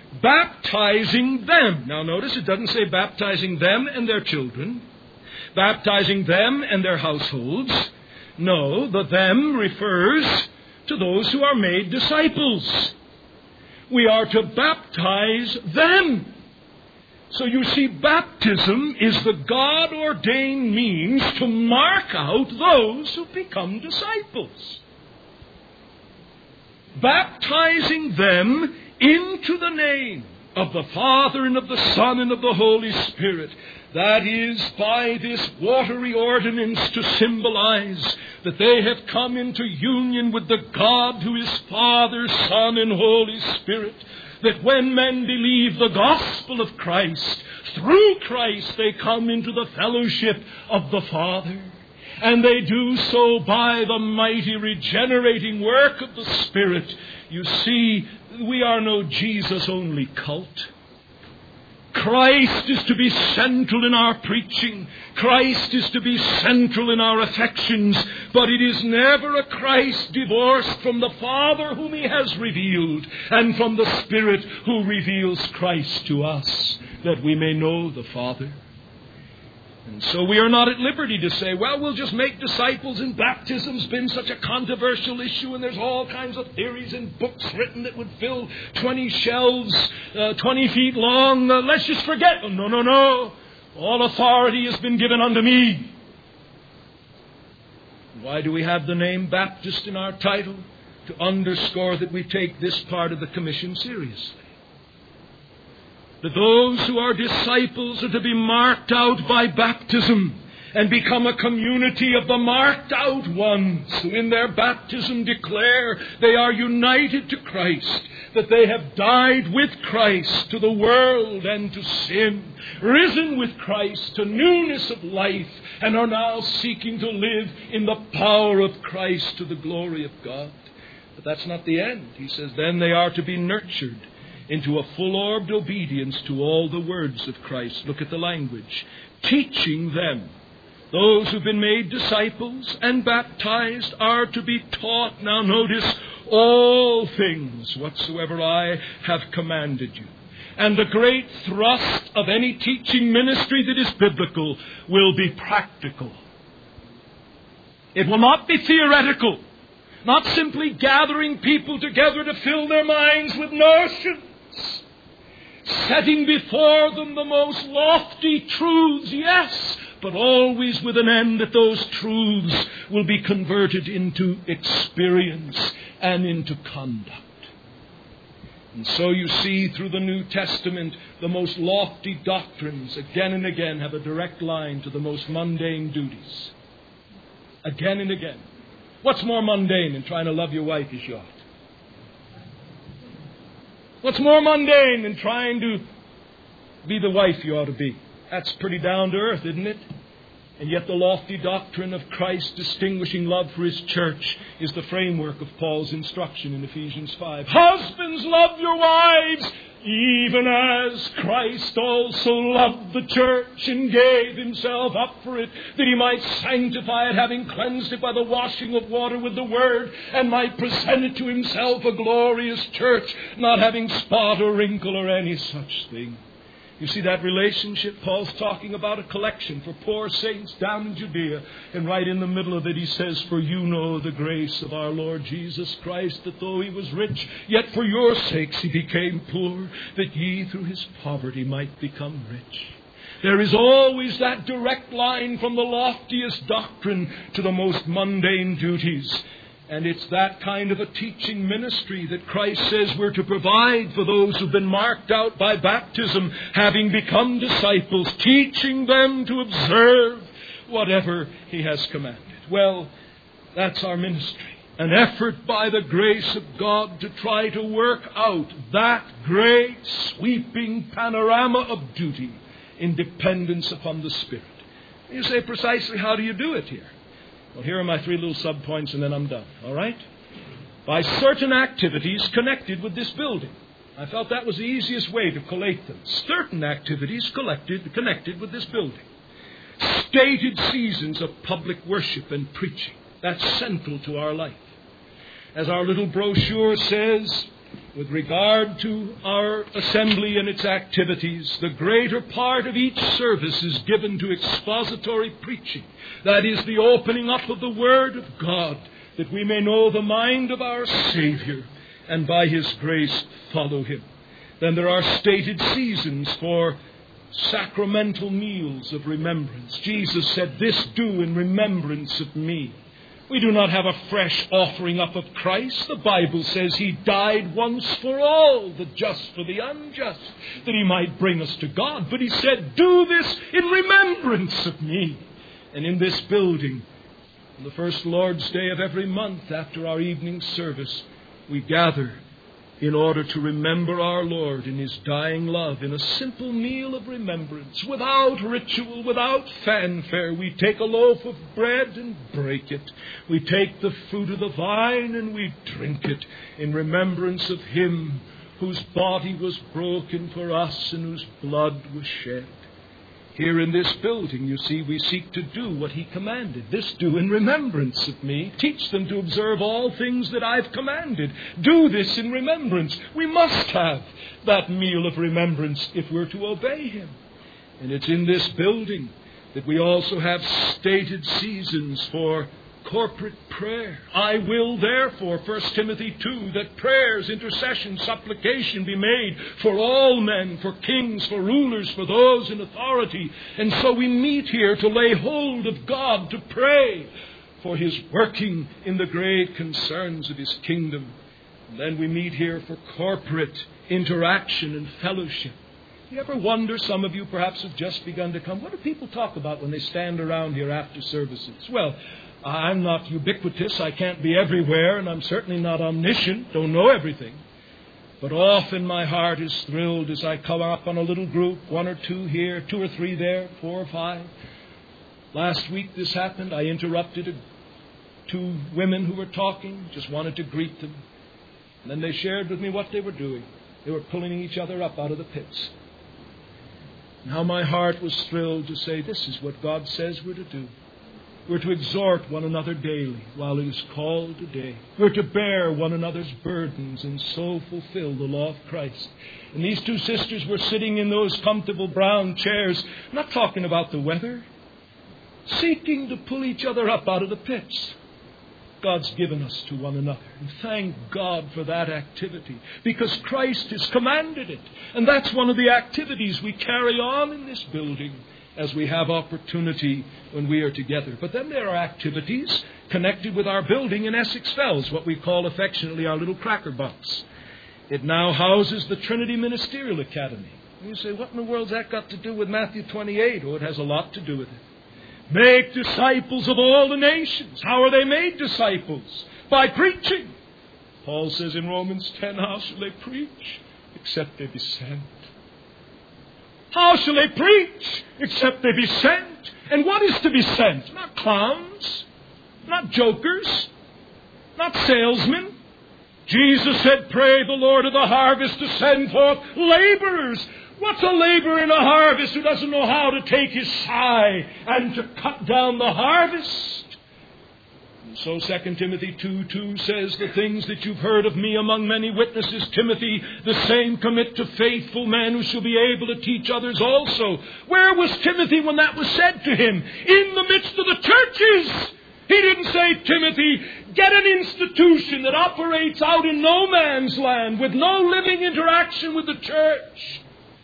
Baptizing them. Now notice it doesn't say baptizing them and their children. Baptizing them and their households. No, the them refers to those who are made disciples. We are to baptize them. So you see, baptism is the God-ordained means to mark out those who become disciples. Baptizing them into the name of the Father and of the Son and of the Holy Spirit. That is, by this watery ordinance to symbolize that they have come into union with the God who is Father, Son, and Holy Spirit. That when men believe the gospel of Christ, through Christ they come into the fellowship of the Father. And they do so by the mighty regenerating work of the Spirit. You see, we are no Jesus-only cult. Christ is to be central in our preaching. Christ is to be central in our affections. But it is never a Christ divorced from the Father whom He has revealed and from the Spirit who reveals Christ to us, that we may know the Father. And so we are not at liberty to say, well, we'll just make disciples, and baptism's been such a controversial issue, and there's all kinds of theories and books written that would fill twenty shelves, uh, twenty feet long. Uh, let's just forget them. No, no, no. All authority has been given unto me. Why do we have the name Baptist in our title? To underscore that we take this part of the commission seriously. That those who are disciples are to be marked out by baptism and become a community of the marked out ones who in their baptism declare they are united to Christ, that they have died with Christ to the world and to sin, risen with Christ to newness of life, and are now seeking to live in the power of Christ to the glory of God. But that's not the end. He says, then they are to be nurtured into a full-orbed obedience to all the words of Christ. Look at the language. Teaching them. Those who've been made disciples and baptized are to be taught. Now notice, all things whatsoever I have commanded you. And the great thrust of any teaching ministry that is biblical will be practical. It will not be theoretical. Not simply gathering people together to fill their minds with notions. Setting before them the most lofty truths, yes, but always with an end that those truths will be converted into experience and into conduct. And so you see through the New Testament, the most lofty doctrines again and again have a direct line to the most mundane duties. Again and again. What's more mundane than trying to love your wife as you ought? What's more mundane than trying to be the wife you ought to be? That's pretty down to earth, isn't it? And yet the lofty doctrine of Christ's distinguishing love for His church is the framework of Paul's instruction in Ephesians five. Husbands, love your wives, even as Christ also loved the church and gave Himself up for it, that He might sanctify it, having cleansed it by the washing of water with the Word, and might present it to Himself a glorious church, not having spot or wrinkle or any such thing. You see that relationship? Paul's talking about a collection for poor saints down in Judea. And right in the middle of it he says, for you know the grace of our Lord Jesus Christ, that though He was rich, yet for your sakes He became poor, that ye through His poverty might become rich. There is always that direct line from the loftiest doctrine to the most mundane duties. And it's that kind of a teaching ministry that Christ says we're to provide for those who've been marked out by baptism, having become disciples, teaching them to observe whatever He has commanded. Well, that's our ministry. An effort by the grace of God to try to work out that great sweeping panorama of duty in dependence upon the Spirit. You say, precisely how do you do it here? Well, here are my three little subpoints and then I'm done. All right? By certain activities connected with this building. I felt that was the easiest way to collate them. Certain activities collected, connected with this building. Stated seasons of public worship and preaching. That's central to our life. As our little brochure says, with regard to our assembly and its activities, the greater part of each service is given to expository preaching. That is the opening up of the Word of God, that we may know the mind of our Savior and by His grace follow Him. Then there are stated seasons for sacramental meals of remembrance. Jesus said, this do in remembrance of me. We do not have a fresh offering up of Christ. The Bible says He died once for all, the just for the unjust, that He might bring us to God. But He said, do this in remembrance of me. And in this building, on the first Lord's Day of every month after our evening service, we gather in order to remember our Lord in His dying love in a simple meal of remembrance, without ritual, without fanfare. We take a loaf of bread and break it. We take the fruit of the vine and we drink it in remembrance of Him whose body was broken for us and whose blood was shed. Here in this building, you see, we seek to do what he commanded. This do in remembrance of me. Teach them to observe all things that I've commanded. Do this in remembrance. We must have that meal of remembrance if we're to obey him. And it's in this building that we also have stated seasons for corporate prayer. I will therefore, First Timothy two, that prayers, intercession, supplication be made for all men, for kings, for rulers, for those in authority. And so we meet here to lay hold of God, to pray for his working in the great concerns of his kingdom. And then we meet here for corporate interaction and fellowship. You ever wonder, some of you perhaps have just begun to come, what do people talk about when they stand around here after services? Well, I'm not ubiquitous, I can't be everywhere, and I'm certainly not omniscient, don't know everything. But often my heart is thrilled as I come up on a little group, one or two here, two or three there, four or five. Last week this happened. I interrupted a, two women who were talking, just wanted to greet them. And then they shared with me what they were doing. They were pulling each other up out of the pits. And how my heart was thrilled to say, this is what God says we're to do. We're to exhort one another daily while it is called today. We're to bear one another's burdens and so fulfill the law of Christ. And these two sisters were sitting in those comfortable brown chairs, not talking about the weather, seeking to pull each other up out of the pits. God's given us to one another. And thank God for that activity, because Christ has commanded it. And that's one of the activities we carry on in this building as we have opportunity when we are together. But then there are activities connected with our building in Essex Fells, what we call affectionately our little cracker box. It now houses the Trinity Ministerial Academy. And you say, what in the world's that got to do with Matthew twenty-eight? Oh, it has a lot to do with it. Make disciples of all the nations. How are they made disciples? By preaching. Paul says in Romans ten, how shall they preach except they be sent? How shall they preach except they be sent? And what is to be sent? Not clowns, not jokers, not salesmen. Jesus said, pray the Lord of the harvest to send forth laborers. What's a laborer in a harvest who doesn't know how to take his scythe and to cut down the harvest? And so Second Timothy two two says, the things that you've heard of me among many witnesses, Timothy, the same commit to faithful men who shall be able to teach others also. Where was Timothy when that was said to him? In the midst of the churches. He didn't say, Timothy, get an institution that operates out in no man's land with no living interaction with the church.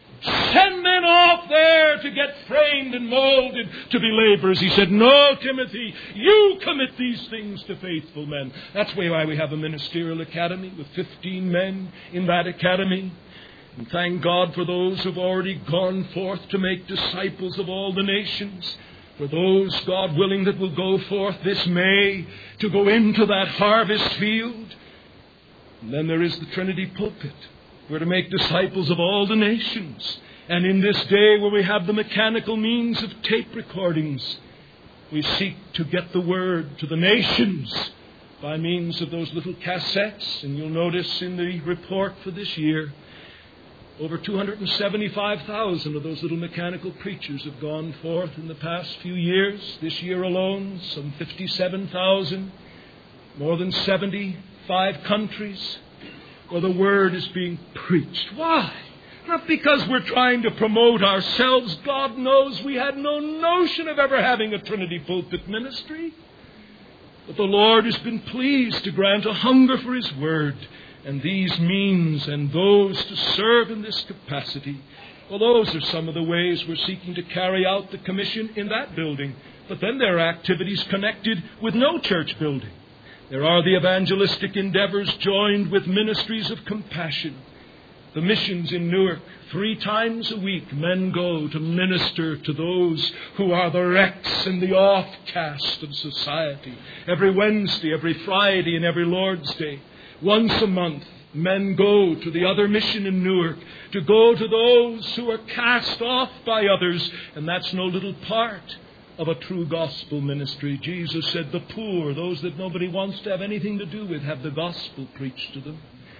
Send men off there to get framed and molded to be laborers. He said, no, Timothy, you commit these things to faithful men. That's why we have a ministerial academy with fifteen men in that academy. And thank God for those who've already gone forth to make disciples of all the nations. For those, God willing, that will go forth this May to go into that harvest field. And then there is the Trinity pulpit. We're to make disciples of all the nations. And in this day where we have the mechanical means of tape recordings, we seek to get the word to the nations by means of those little cassettes. And you'll notice in the report for this year, over two hundred seventy-five thousand of those little mechanical preachers have gone forth in the past few years. This year alone, some fifty-seven thousand, more than seventy-five countries, where the word is being preached. Why? Not because we're trying to promote ourselves. God knows we had no notion of ever having a Trinity pulpit ministry. But the Lord has been pleased to grant a hunger for His word. And these means and those to serve in this capacity. Well, those are some of the ways we're seeking to carry out the commission in that building. But then there are activities connected with no church building. There are the evangelistic endeavors joined with ministries of compassion. The missions in Newark, three times a week, men go to minister to those who are the wrecks and the offcast of society. Every Wednesday, every Friday, and every Lord's Day. Once a month, men go to the other mission in Newark to go to those who are cast off by others. And that's no little part of a true gospel ministry. Jesus said the poor, those that nobody wants to have anything to do with, have the gospel preached to them.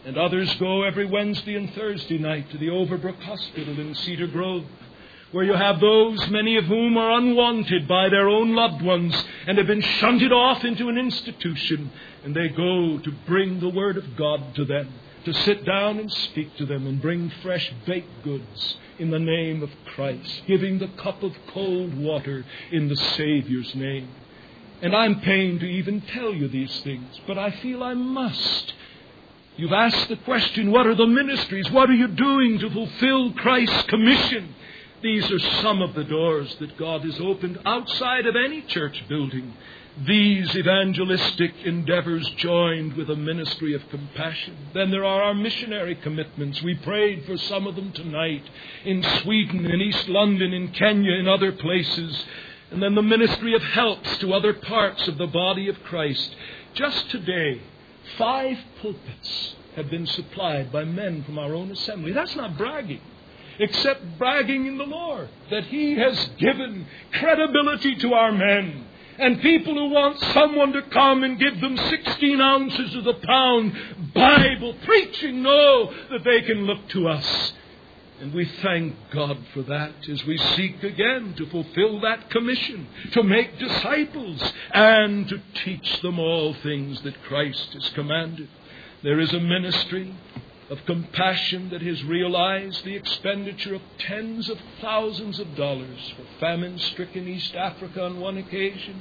And others go every Wednesday and Thursday night to the Overbrook Hospital in Cedar Grove, where you have those, many of whom are unwanted by their own loved ones and have been shunted off into an institution. And they go to bring the Word of God to them, to sit down and speak to them and bring fresh baked goods in the name of Christ, giving the cup of cold water in the Savior's name. And I'm pained to even tell you these things, but I feel I must. You've asked the question, what are the ministries? What are you doing to fulfill Christ's commission? These are some of the doors that God has opened outside of any church building. These evangelistic endeavors joined with a ministry of compassion. Then there are our missionary commitments. We prayed for some of them tonight in Sweden, in East London, in Kenya, in other places. And then the ministry of helps to other parts of the body of Christ. Just today, five pulpits have been supplied by men from our own assembly. That's not bragging, except bragging in the Lord, that He has given credibility to our men. And people who want someone to come and give them sixteen ounces of the pound Bible preaching know that they can look to us. And we thank God for that as we seek again to fulfill that commission, to make disciples and to teach them all things that Christ has commanded. There is a ministry of compassion that has realized the expenditure of tens of thousands of dollars for famine-stricken East Africa on one occasion,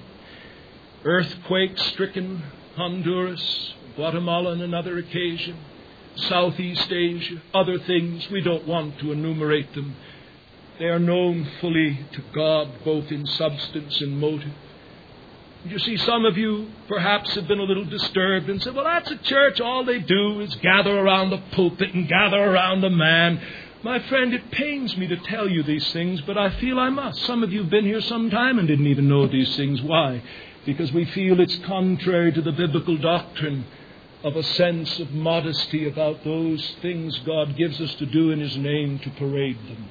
earthquake-stricken Honduras, Guatemala on another occasion, Southeast Asia, other things. We don't want to enumerate them. They are known fully to God, both in substance and motive. You see, some of you perhaps have been a little disturbed and said, well, that's a church. All they do is gather around the pulpit and gather around a man. My friend, it pains me to tell you these things, but I feel I must. Some of you have been here some time and didn't even know these things. Why? Because we feel it's contrary to the biblical doctrine of a sense of modesty about those things God gives us to do in His name, to parade them.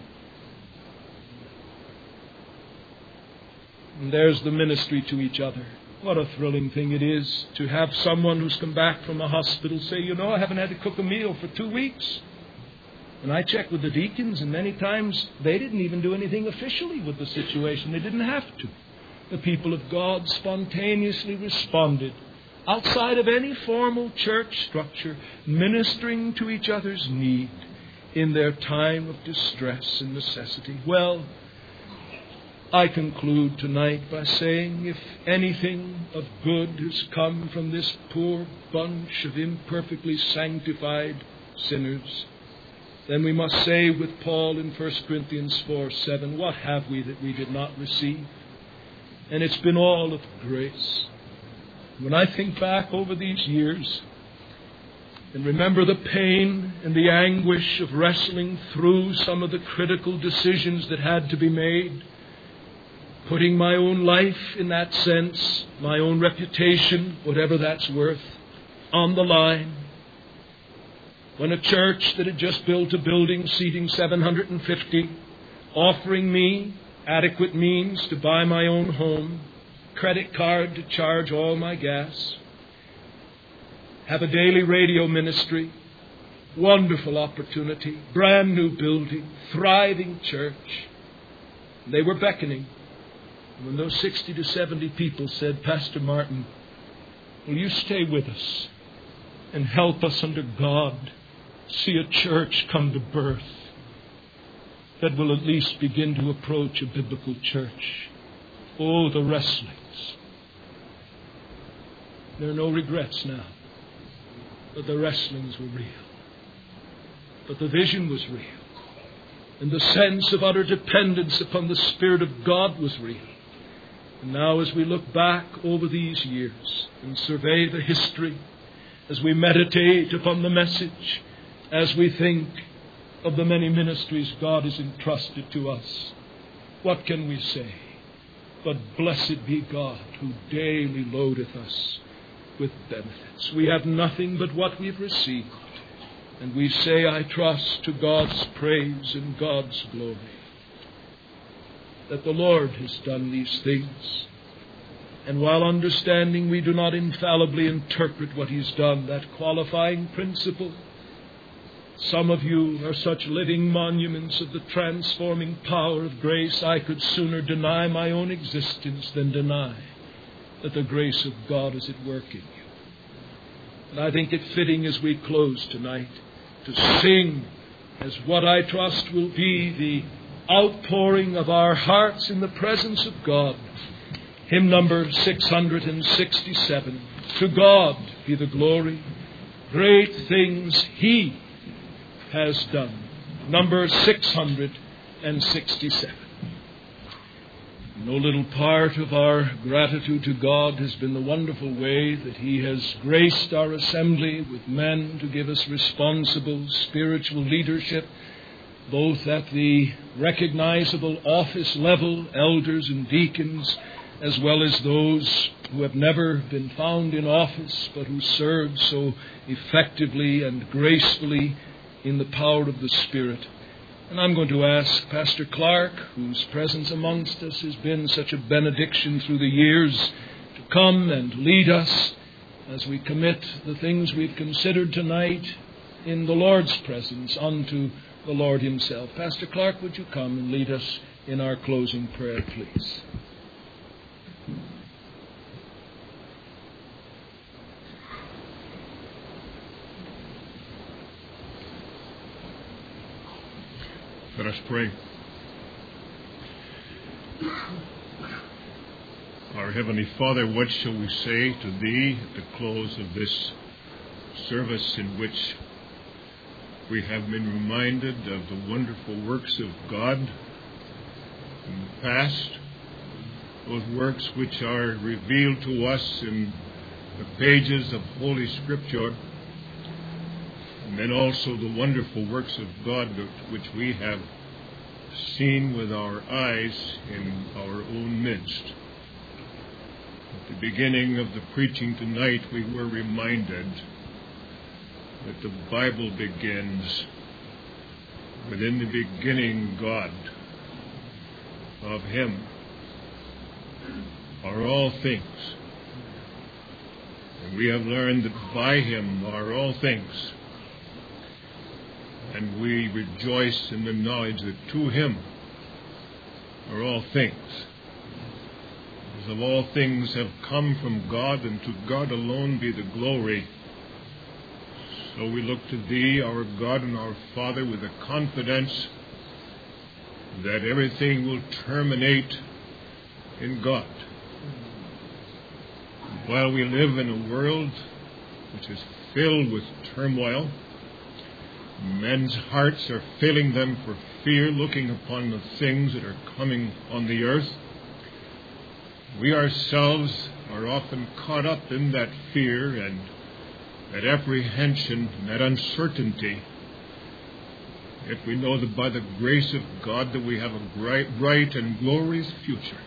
And there's the ministry to each other. What a thrilling thing it is to have someone who's come back from a hospital say, you know, I haven't had to cook a meal for two weeks. And I checked with the deacons, and many times they didn't even do anything officially with the situation. They didn't have to. The people of God spontaneously responded, outside of any formal church structure, ministering to each other's need in their time of distress and necessity. Well, I conclude tonight by saying, if anything of good has come from this poor bunch of imperfectly sanctified sinners, then we must say with Paul in First Corinthians four seven, what have we that we did not receive? And it's been all of grace. When I think back over these years and remember the pain and the anguish of wrestling through some of the critical decisions that had to be made, putting my own life in that sense, my own reputation, whatever that's worth, on the line, when a church that had just built a building seating seven hundred fifty, offering me adequate means to buy my own home, credit card to charge all my gas, have a daily radio ministry, wonderful opportunity, brand new building, thriving church. They were beckoning. And when those sixty to seventy people said, Pastor Martin, will you stay with us and help us under God see a church come to birth that will at least begin to approach a biblical church? Oh, the wrestlings. There are no regrets now. But the wrestlings were real. But the vision was real. And the sense of utter dependence upon the Spirit of God was real. And now as we look back over these years and survey the history, as we meditate upon the message, as we think of the many ministries God has entrusted to us, what can we say? But blessed be God who daily loadeth us with benefits. We have nothing but what we've received. And we say, I trust to God's praise and God's glory, that the Lord has done these things. And while understanding we do not infallibly interpret what He's done, that qualifying principle Some of you are such living monuments of the transforming power of grace, I could sooner deny my own existence than deny that the grace of God is at work in you. And I think it fitting as we close tonight to sing as what I trust will be the outpouring of our hearts in the presence of God. Hymn number six hundred sixty-seven. To God be the glory. Great things He has done. Number six hundred sixty-seven. No little part of our gratitude to God has been the wonderful way that He has graced our assembly with men to give us responsible spiritual leadership, both at the recognizable office level, elders and deacons, as well as those who have never been found in office, but who served so effectively and gracefully in the power of the Spirit. And I'm going to ask Pastor Clark, whose presence amongst us has been such a benediction through the years, to come and lead us as we commit the things we've considered tonight in the Lord's presence unto the Lord Himself. Pastor Clark, would you come and lead us in our closing prayer, please? Let us pray. Our Heavenly Father, what shall we say to Thee at the close of this service in which we have been reminded of the wonderful works of God in the past, those works which are revealed to us in the pages of Holy Scripture, and then also the wonderful works of God which we have seen with our eyes in our own midst. At the beginning of the preaching tonight, we were reminded that the Bible begins with, in the beginning, God. Of Him are all things. And we have learned that by Him are all things. And we rejoice in the knowledge that to Him are all things. As of all things have come from God, and to God alone be the glory. So we look to Thee, our God and our Father, with the confidence that everything will terminate in God. While we live in a world which is filled with turmoil, men's hearts are failing them for fear, looking upon the things that are coming on the earth. We ourselves are often caught up in that fear and that apprehension and that uncertainty. Yet we know that by the grace of God that we have a bright, bright and glorious future.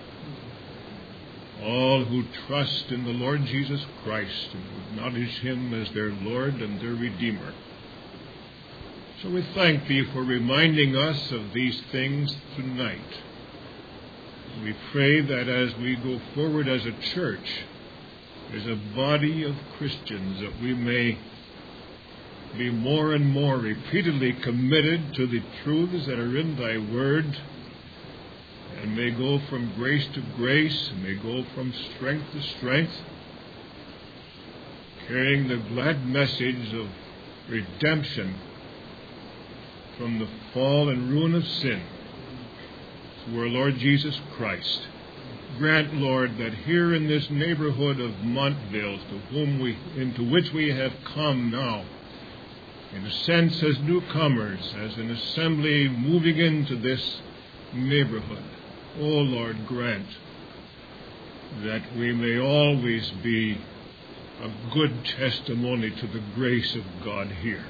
All who trust in the Lord Jesus Christ and acknowledge Him as their Lord and their Redeemer. So we thank Thee for reminding us of these things tonight. We pray that as we go forward as a church, as a body of Christians, that we may be more and more repeatedly committed to the truths that are in Thy Word, and may go from grace to grace, and may go from strength to strength, carrying the glad message of redemption from the fall and ruin of sin through our Lord Jesus Christ. Grant, Lord, that here in this neighborhood of Montville, to whom we, into which we have come now, in a sense as newcomers, as an assembly moving into this neighborhood, O Lord, grant that we may always be a good testimony to the grace of God here.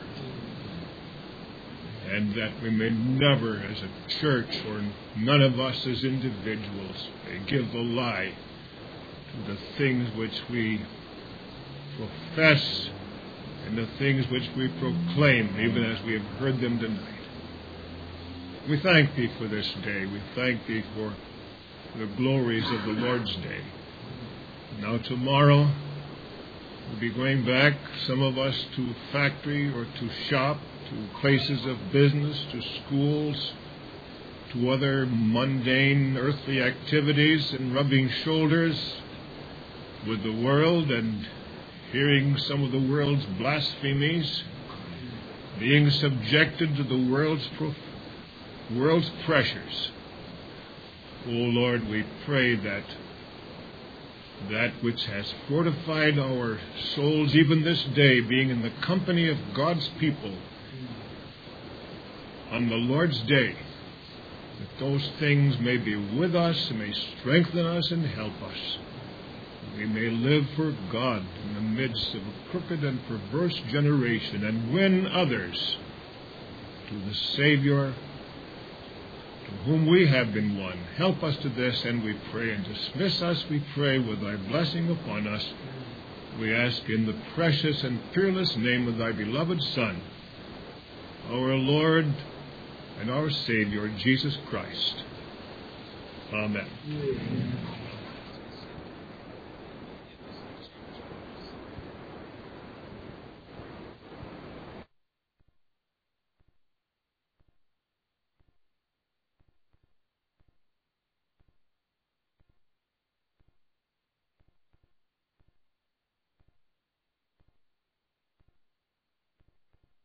And that we may never, as a church, or none of us as individuals, may give the lie to the things which we profess and the things which we proclaim, even as we have heard them tonight. We thank Thee for this day. We thank Thee for the glories of the Lord's day. Now tomorrow, We'll be going back, some of us, to factory or to shop, to places of business, to schools, to other mundane earthly activities, and rubbing shoulders with the world and hearing some of the world's blasphemies, being subjected to the world's pro- world's pressures. O Lord, we pray that that which has fortified our souls even this day, being in the company of God's people on the Lord's day, that those things may be with us, may strengthen us and help us. We may live for God in the midst of a crooked and perverse generation and win others to the Savior to whom we have been won. Help us to this, and we pray, and dismiss us, we pray, with thy blessing upon us. We ask in the precious and peerless name of thy beloved Son, our Lord and our Savior, Jesus Christ. Amen.